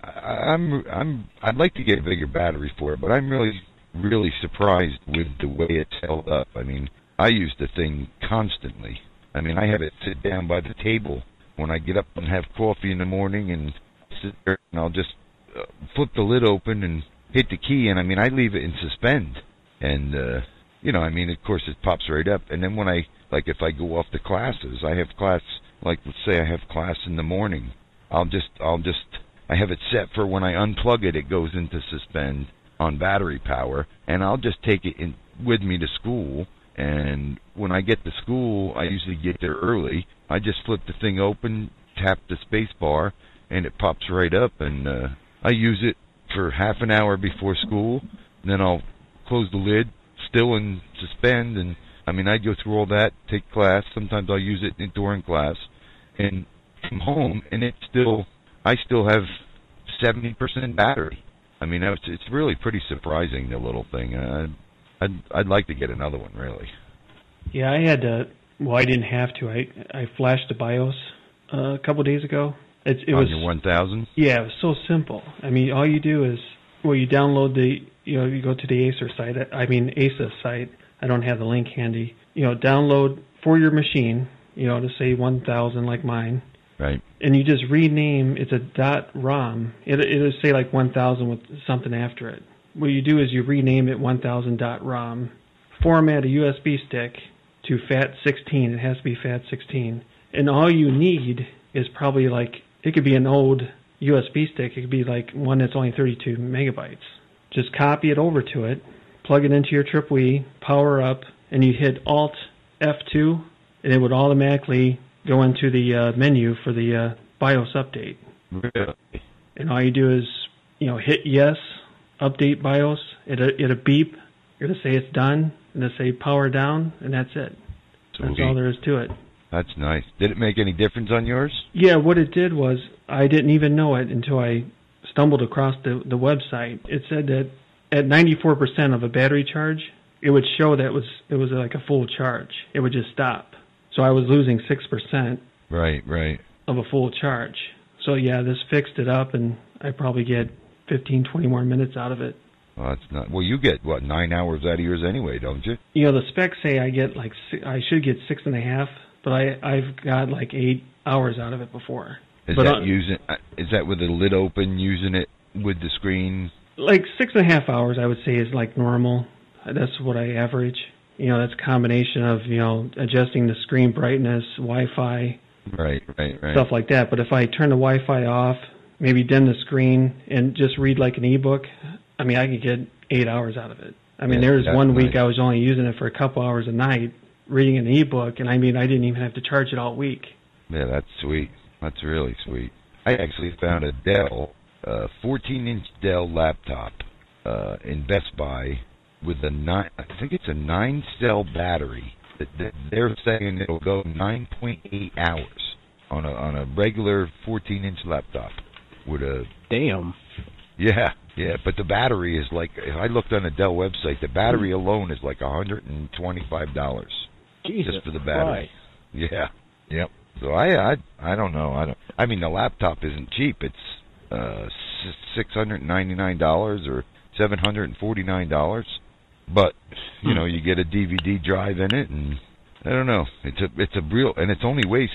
I'd like to get a bigger battery for it, but I'm really surprised with the way it's held up. I use the thing constantly. I have it sit down by the table when I get up and have coffee in the morning, and sit there, and I'll just flip the lid open and hit the key, and I leave it in suspend, and of course it pops right up. And then when if I go off to classes, I have class, let's say I have class in the morning, I have it set for when I unplug it, it goes into suspend on battery power, and I'll just take it with me to school. And when I get to school, I usually get there early. I just flip the thing open, tap the space bar, and it pops right up, and I use it for half an hour before school. Then I'll close the lid, still in suspend, and I go through all that, take class. Sometimes I'll use it during class, and come home, and I still have 70% battery. It's really pretty surprising, the little thing. I'd like to get another one, really. Yeah, I had to. Well, I didn't have to. I flashed the BIOS a couple days ago. It was your 1000. Yeah, it was so simple. All you do is, you download you go to the Acer site. ASUS site. I don't have the link handy. Download for your machine. To say 1000 like mine. Right. And you just rename. It's a .ROM. It'll say like 1000 with something after it. What you do is you rename it 1000.ROM, format a USB stick to FAT16. It has to be FAT16. And all you need is probably it could be an old USB stick. It could be one that's only 32 megabytes. Just copy it over to it, plug it into your EEE, power up, and you hit Alt F2, and it would automatically go into the menu for the BIOS update. Really? And all you do is, hit yes, update BIOS. It'll beep. You're going to say it's done, and it'll say power down, and that's it. Sweet. That's all there is to it. That's nice. Did it make any difference on yours? Yeah, what it did was I didn't even know it until I stumbled across the website. It said that at 94% of a battery charge, it would show that it was like a full charge. It would just stop. So I was losing 6% right of a full charge. So yeah, this fixed it up, and I probably get 15, 20 more minutes out of it. Well, that's not. Well, you get 9 hours out of yours anyway, don't you? The specs say I get I should get 6.5, but I've got 8 hours out of it before. Is that with the lid open, using it with the screen? 6.5 hours, I would say, is normal. That's what I average. That's a combination of adjusting the screen brightness, Wi-Fi, right, stuff like that. But if I turn the Wi-Fi off, maybe dim the screen, and just read an ebook, I could get 8 hours out of it. There was one week I was only using it for a couple hours a night, reading an ebook, and I didn't even have to charge it all week. Yeah, that's sweet. That's really sweet. I actually found a Dell, 14-inch Dell laptop in Best Buy with I think it's a 9-cell battery. They're saying it'll go 9.8 hours on a regular 14-inch laptop with a. Damn. Yeah, but the battery is if I looked on the Dell website, the battery alone is $125. Jesus just for the battery. Christ. Yeah. Yep. So I don't know. The laptop isn't cheap. It's $699 or $749. But you get a DVD drive in it, and I don't know. It's a real, and it only weighs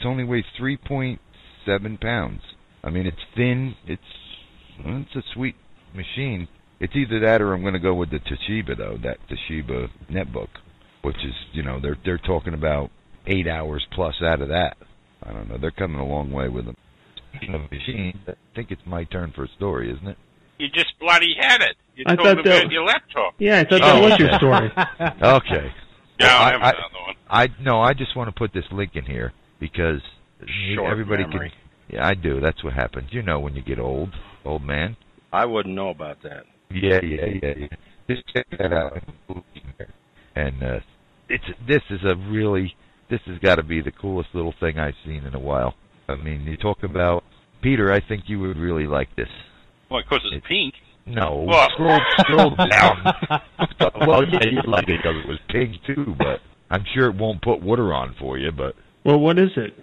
3.7 pounds. It's thin. It's a sweet machine. It's either that or I'm going to go with the Toshiba though. That Toshiba netbook, which is they're talking about 8 hours plus out of that. I don't know. They're coming a long way with them. Speaking of machines, I think it's my turn for a story, isn't it? You just bloody had it. You're I talking thought that- about your laptop. Yeah, I thought that was your story. Okay. Go Well, on, have another one. I just want to put this link in here because Short everybody memory. can. Yeah, I do. That's what happens. You know when you get old man. I wouldn't know about that. Yeah. Just check that out. And this has got to be the coolest little thing I've seen in a while. I mean, you talk about Peter. I think you would really like this. Why, because it's pink? No, What? scroll down. Well, yeah, you'd like it because it was pink too, but I'm sure it won't put water on for you. But Well, what is it?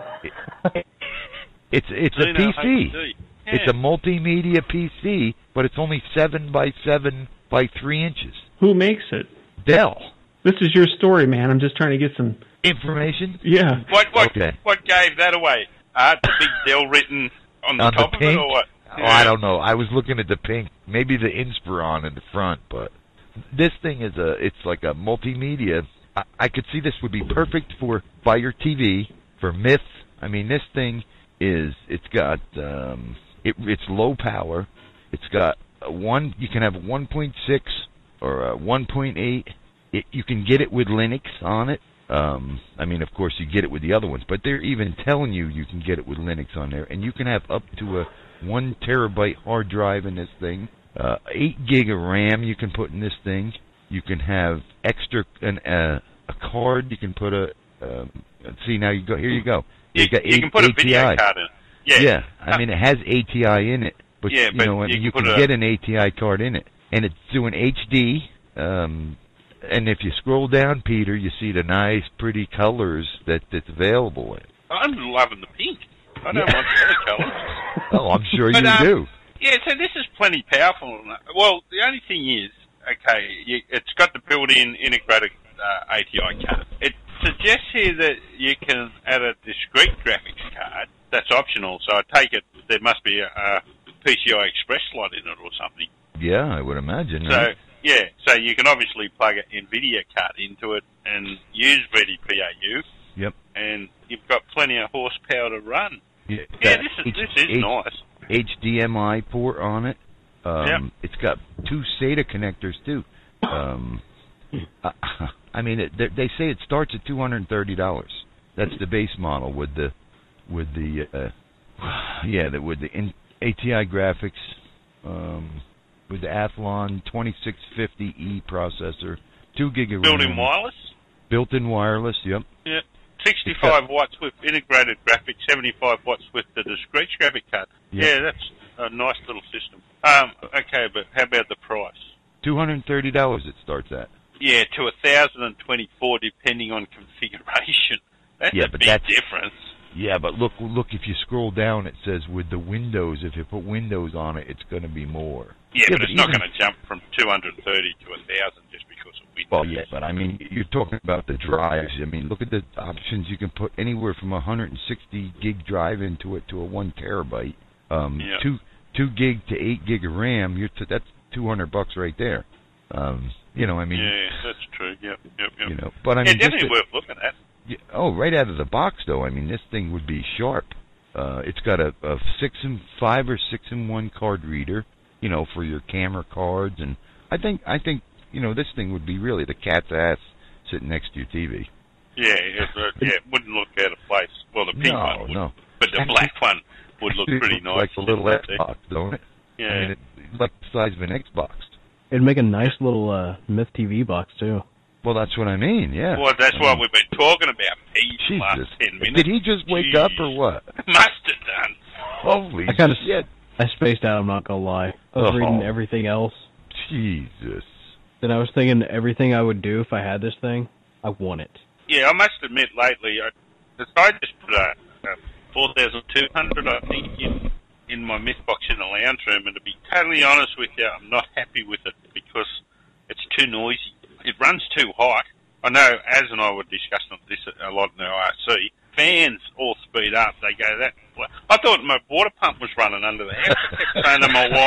it's a PC. Yeah. It's a multimedia PC, but it's only 7 by 7 by 3 inches. Who makes it? Dell. This is your story, man. I'm just trying to get some... Information? Yeah. What Okay. gave that away? The big Dell written on the On top the of it, pink? or what? Oh, I don't know. I was looking at the pink, maybe the Inspiron in the front, but this thing it's like a multimedia. I could see this would be perfect for Fire TV, for Myth. I mean, this thing it's got it's low power. It's got you can have 1.6 or 1.8. You can get it with Linux on it. I mean, of course, you get it with the other ones, but they're even telling you can get it with Linux on there, and you can have up to a 1 terabyte hard drive in this thing, 8 gig of RAM you can put in this thing. You can have extra a card. You can put see now you go here. You go. You can put a video card in it. Yeah. I mean, it has ATI in it, but Yeah, you know, you can get an ATI card in it, and it's doing HD. And if you scroll down, Peter, you see the nice, pretty colors that's available in. I'm loving the pink. I don't want the other colours. Oh, I'm sure But, you do. Yeah, so this is plenty powerful. Well, the only thing is, okay, it's got the built-in integrated ATI card. It suggests here that you can add a discrete graphics card. That's optional, so I take it there must be a PCI Express slot in it or something. Yeah, I would imagine. So, Right? yeah, so you can obviously plug an NVIDIA card into it and use VDPAU. Yep. And you've got plenty of horsepower to run. Yeah, This is nice. HDMI port on it. Yep. It's got 2 SATA connectors too. I mean, they say it starts at $230. That's the base model with the ATI graphics, with the Athlon 2650E processor, 2 gig of Built-in RAM. wireless? Built-in wireless. Yep. Yeah. 65 watts with integrated graphics, 75 watts with the discrete graphic card. Yep. Yeah, that's a nice little system. Okay, but how about the price? $230 it starts at. Yeah, to 1,024 depending on configuration. That's Yeah, a but big that's- difference. Yeah, but look, if you scroll down, it says with the Windows, if you put Windows on it, it's going to be more. Yeah, but it's not even- going to jump from 230 to 1,000 just because of Windows. Well, yeah, but I mean, you're talking about the drives. I mean, look at the options. You can put anywhere from a 160 gig drive into it to a 1 terabyte. Yeah. 2 gig to 8 gig of RAM. That's $200 right there. You know, I mean. Yeah, that's true. Yep. You know, but I yeah, mean, definitely worth looking at. right out of the box, though. I mean, this thing would be sharp. It's got a 6-in-5 or 6-in-1 card reader, you know, for your camera cards, and I think you know, this thing would be really the cat's ass sitting next to your TV. Yeah, it wouldn't look out of place. Well, the pink one would, no. but the black one would look pretty It nice. looks like a little Xbox, don't it? Yeah. I mean, it's like the size of an Xbox. It'd make a nice little Myth TV box too. Well, that's what I mean, yeah. Well, that's what we've been talking about for the last Jesus. 10 minutes. Did he just wake up or what? Must have done. Holy I kind of shit. I spaced out. I'm not gonna lie. I was reading everything else. Jesus. Then I was thinking everything I would do if I had this thing. I want it. Yeah, I must admit lately, I just put a 4,200, I think, in my myth box in the lounge room, and to be totally honest with you, I'm not happy with it because it's too noisy. It runs too hot. I know Az and I were discussing this a lot in the IRC. Fans all speed up. They go that. I thought my water pump was running under the house. I kept saying to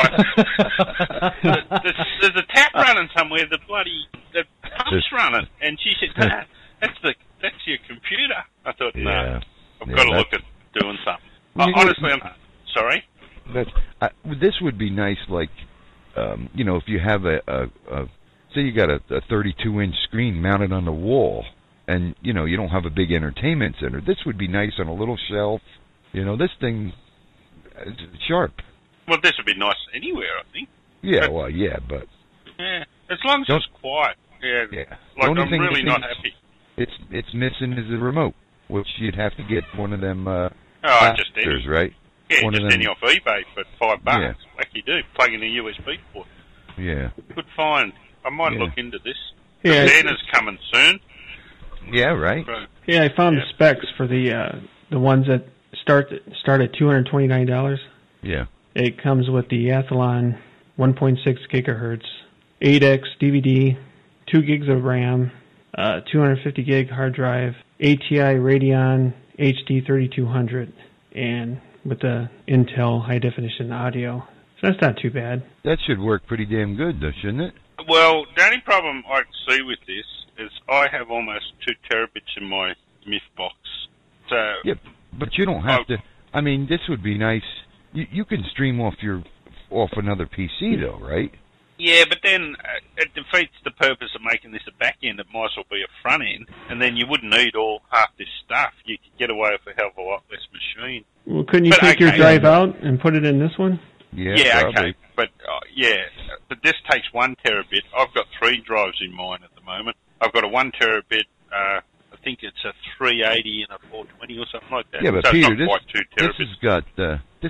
my wife, "There's a tap running somewhere. The pump's running." And she said, "No, that's your computer." I thought, no, I've got to look at doing something. Honestly, I'm sorry. This would be nice, like, if you have say you got a 32-inch screen mounted on the wall, and, you don't have a big entertainment center. This would be nice on a little shelf. This thing, sharp. Well, this would be nice anywhere, I think. Yeah, but... Yeah, as long as it's quiet. Yeah. Like, I'm really not happy. It's missing is the remote, which you'd have to get one of them just any. Right? Yeah, one just any off eBay for $5. Yeah. Like you do, plug in a USB port. Yeah. Good find. I might look into this. Yeah, Banner's coming soon. Yeah, right. Yeah, I found the specs for the ones that start at $229. Yeah. It comes with the Athlon 1.6 gigahertz, 8X DVD, 2 gigs of RAM, 250 gig hard drive, ATI Radeon HD 3200, and with the Intel high definition audio. So that's not too bad. That should work pretty damn good, though, shouldn't it? Well, the only problem I see with this is I have almost 2 terabits in my Myth box. So yeah, but you don't have to. I mean, this would be nice. You can stream off another PC, though, right? Yeah, but then it defeats the purpose of making this a back end. It might as well be a front end, and then you wouldn't need half this stuff. You could get away with a hell of a lot less machine. Well, couldn't you take your drive out and put it in this one? Yeah, probably. Okay, but but this takes 1 terabit. I've got 3 drives in mine at the moment. I've got a 1 terabit. I think it's a 380 and a 420 or something like that. Yeah, but so Peter, it's not quite 2 terabits. This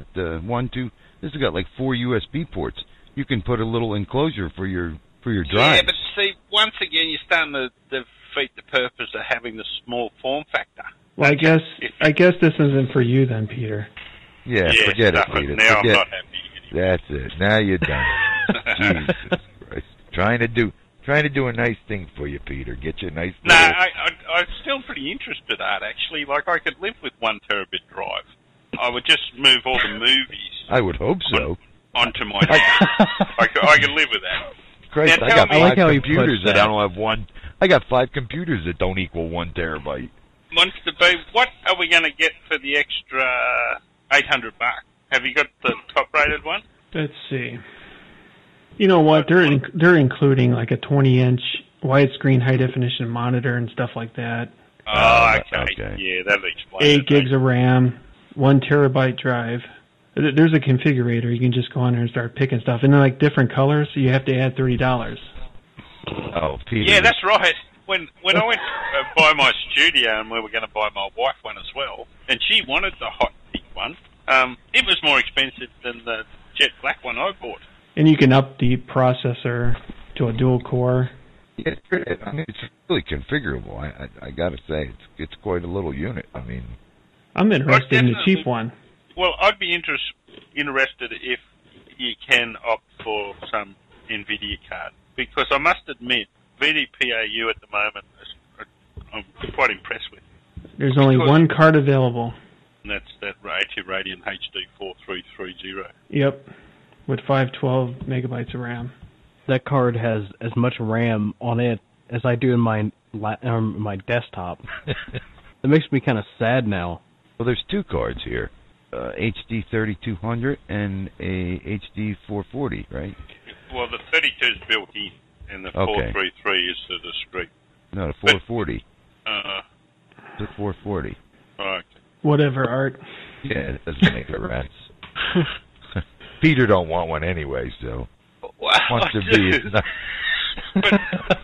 has got like 4 USB ports. You can put a little enclosure for your drive. Yeah, but see, once again, you're starting to defeat the purpose of having the small form factor. Well, I guess this isn't for you then, Peter. Yeah, forget it, Peter. Now I'm not happy anymore. That's it. Now you're done. Jesus Christ. Trying to do a nice thing for you, Peter. Get you a nice. No, I'm still pretty interested, Art. Actually, like I could live with 1 terabit drive. I would just move all the movies. I would hope so. Onto my drive. I could live with that. Christ, now, I got 5 how he computers puts that I don't have 1. I got 5 computers that don't equal 1 terabyte. Monster B, what are we going to get for the extra $800? Have you got the top-rated one? Let's see. You know what? They're including like a 20-inch widescreen high-definition monitor and stuff like that. Oh, okay. Yeah, that'll explain 8 gigs of RAM, 1 terabyte drive. There's a configurator. You can just go on there and start picking stuff. And they're like different colors, so you have to add $30. Oh, Peter. Yeah, that's right. When I went to buy my studio, and we were going to buy my wife one as well, and she wanted the hot pink one, it was more expensive than the jet black one I bought. And you can up the processor to a dual core. Yeah, I mean, it's really configurable. I got to say, it's quite a little unit. I mean, I'm interested in the cheap one. Well, I'd be interested if you can opt for some NVIDIA card, because I must admit, VDPAU at the moment, I'm quite impressed with. There's only one card available. And that's that AT Radeon HD 4330. Yep, with 512 megabytes of RAM. That card has as much RAM on it as I do in my desktop. It makes me kind of sad now. Well, there's 2 cards here. HD 3200 and a HD 440, right? Well, the 32 is built in, and the 433 is the discrete. No, the 440. The 440. Right. Whatever, Art. Yeah, it doesn't make a rats. Peter don't want one anyway, so. Wants to be. But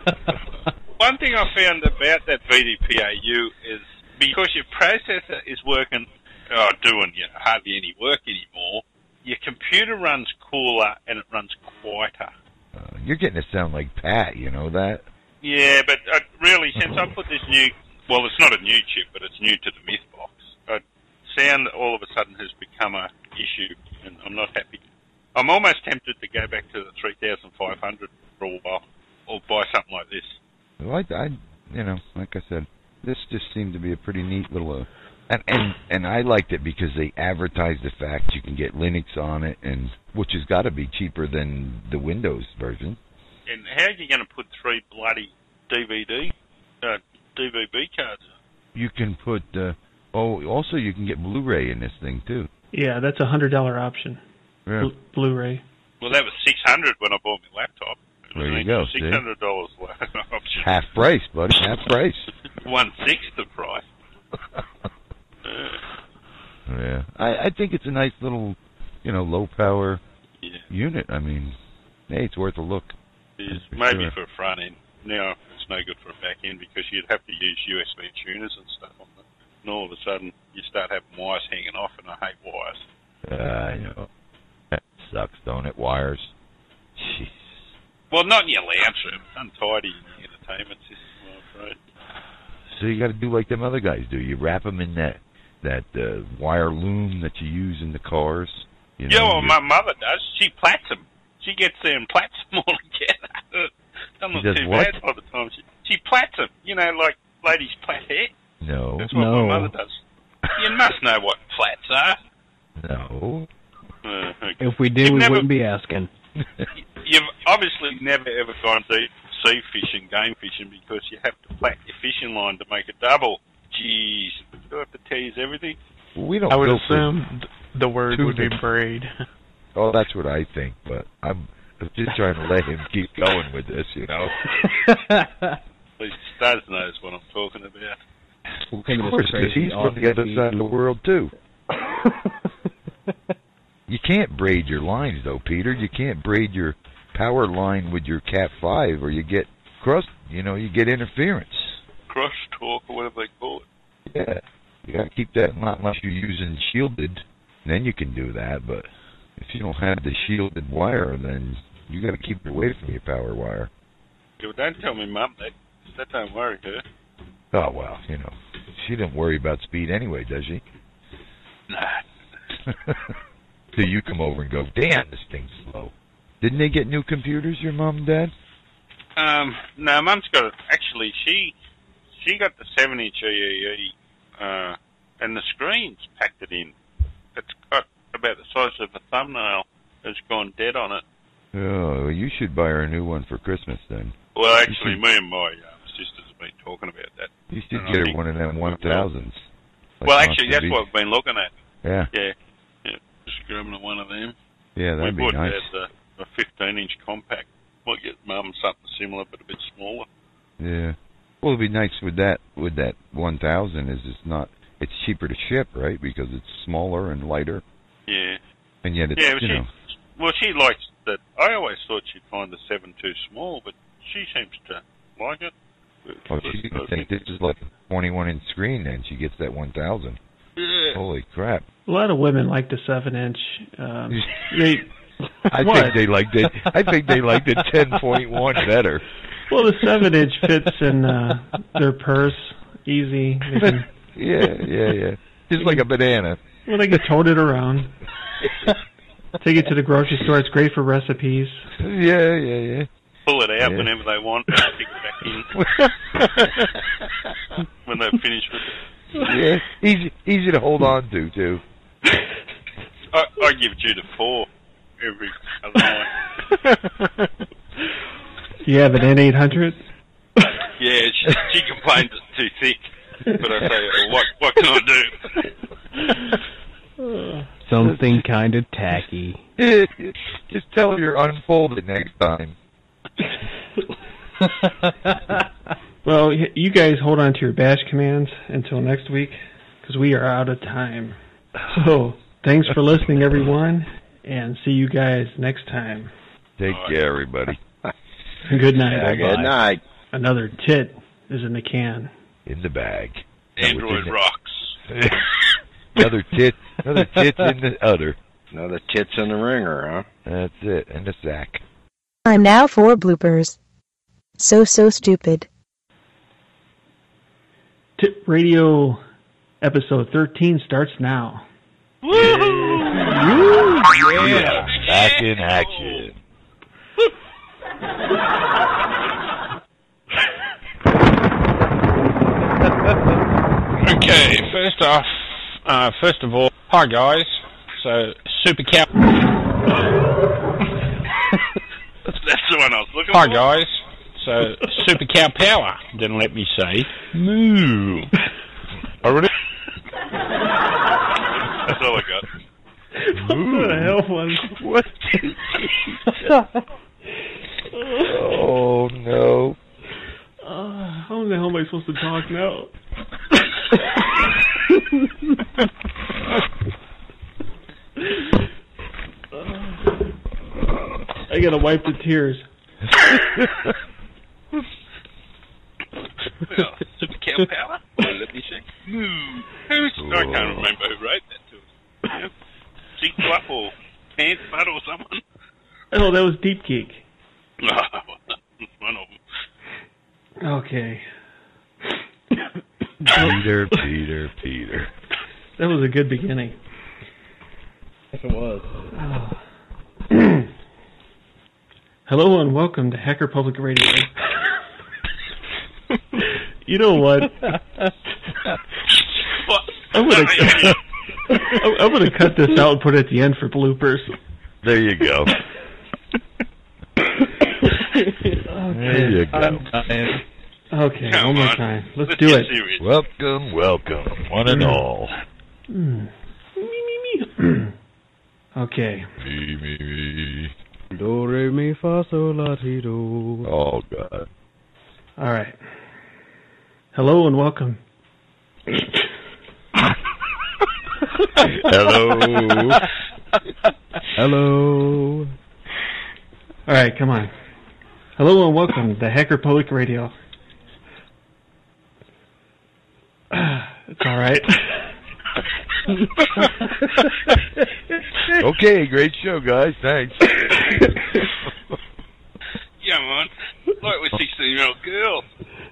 one thing I found about that VDPAU is because your processor is working, doing hardly any work anymore, your computer runs cooler and it runs quieter. You're getting to sound like Pat, you know that? Yeah, but really, since I put this new, well, it's not a new chip, but it's new to the Myth box, sound all of a sudden has become a issue, and I'm not happy. I'm almost tempted to go back to the 3500 for a while, or buy something like this. Well, like I said, this just seemed to be a pretty neat little, and I liked it because they advertised the fact you can get Linux on it, and which has got to be cheaper than the Windows version. And how are you going to put 3 bloody DVB cards? You can put, also you can get Blu-ray in this thing too. Yeah, that's a $100 option. Yeah. Blu-ray. Well, that was $600 when I bought my laptop. There you go. $600 option. Half price, buddy. Half price. 1/6 the price. Yeah, I think it's a nice little, low power unit. I mean, hey, it's worth a look. Maybe for a front end. Now it's no good for a back end because you'd have to use USB tuners and stuff on it. And all of a sudden you start having wires hanging off, and I hate wires. I know. That sucks, don't it? Wires. Jeez. Well, not in your lounge room. It's untidy in the entertainment system, I'm afraid. So you got to do like them other guys do. You wrap them in that wire loom that you use in the cars. Well, my mother does. She plats them. She gets there and plats them all together. Doesn't look too bad by the time she plats them. Like ladies plait hair. No. That's what my mother does. You must know what plats are. No. Okay. If we did, we wouldn't be asking. You've obviously never ever gone deep sea fishing, game fishing, because you have to plait your fishing line to make a double. Jeez, do I have to tell you everything? We don't. I would assume the word would be braid. Oh, that's what I think, but I'm just trying to let him keep going with this, At least Studs knows what I'm talking about. Of course, because he's from the other side of the world, too. You can't braid your lines, though, Peter. You can't braid your power line with your Cat 5, or you get you get interference. Cross talk, or whatever they call it. Yeah. You got to keep that, not unless you're using shielded. Then you can do that, but if you don't have the shielded wire, then you got to keep it away from your power wire. Yeah, well, don't tell me Mum that. That don't worry her. Oh, well, she didn't worry about speed anyway, does she? Nah. So you come over and go, damn, this thing's slow. Didn't they get new computers, your mom and dad? No, Mum's got it. Actually, she got the 7-inch EEE, and the screen's packed it in. It's got about the size of a thumbnail. It's gone dead on it. Oh, you should buy her a new one for Christmas then. Well, actually, me and my sisters have been talking about that. You should get her one of them 1000s. Well, actually, that's what we've been looking at. Yeah. Yeah. Just grabbing one of them. Yeah, that'd be nice. We bought a 15-inch compact. We'll get Mum something similar, but a bit smaller. Yeah. Well, it'd be nice with that 1000 is it's cheaper to ship, right? Because it's smaller and lighter. Yeah. And yet it's, Well, she likes that. I always thought she'd find the 7 too small, but she seems to like it. Oh, she's going to think this is like a 21-inch screen, and she gets that 1000. Yeah. Holy crap. A lot of women like the 7-inch. I think they like the 10.1 better. Well, the 7-inch fits in their purse easy. Yeah. Just like a banana. Well, they can tote it around. Take it to the grocery store. It's great for recipes. Yeah. Pull it out whenever they want and stick it back in when they're finished with it. Yeah, easy to hold on to, too. I give Jude a 4 every other night. You have an N800? Yeah, she complains it's too thick. But I say, what can I do? Something kind of tacky. Just tell her you're unfolded next time. Well, you guys hold on to your bash commands until next week, because we are out of time. So, thanks for listening, everyone, and see you guys next time. Take care, everybody. Good night. Good night. Another tit is in the can. In the bag. Android rocks. Another tit's in the udder. Another tits in the ringer, huh? That's it, in the sack. Time now for bloopers. So stupid. Tip Radio episode 13 starts now. Woo-hoo! Yeah, back in action. Okay, first of all, hi guys. So, Super Cow. That's the one I was looking Hi for. guys. So, Super Cow Power didn't let me say moo. Already? That's all I got. What the hell was? What? Oh no! How the hell am I supposed to talk now? I gotta wipe the tears. Well, Super Cow Power? Well, let me see. I can't remember who wrote that to us. Yeah. Zig Fluff or Pants Butt or someone? Oh, that was Deep Geek. One of them. Okay. Peter. That was a good beginning. Yes, it was. Hello and welcome to Hacker Public Radio. You know what? I'm gonna cut this out and put it at the end for bloopers. There you go. There you go. Okay, one more time. Let's do it. Welcome, one and all. Okay. Me. Do, re, mi, fa, sol, la, ti, do. Oh, God. All right. Hello and welcome. Hello. Hello. All right, come on. Hello and welcome to Hacker Public Radio. It's all right. Okay, great show, guys. Thanks. Yeah, man. Like with 16-year-old girl.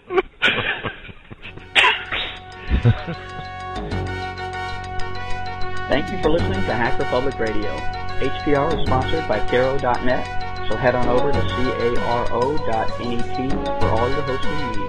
Thank you for listening to Hacker Public Radio. HPR is sponsored by Caro.net, so head on over to caro.net for all your hosting needs.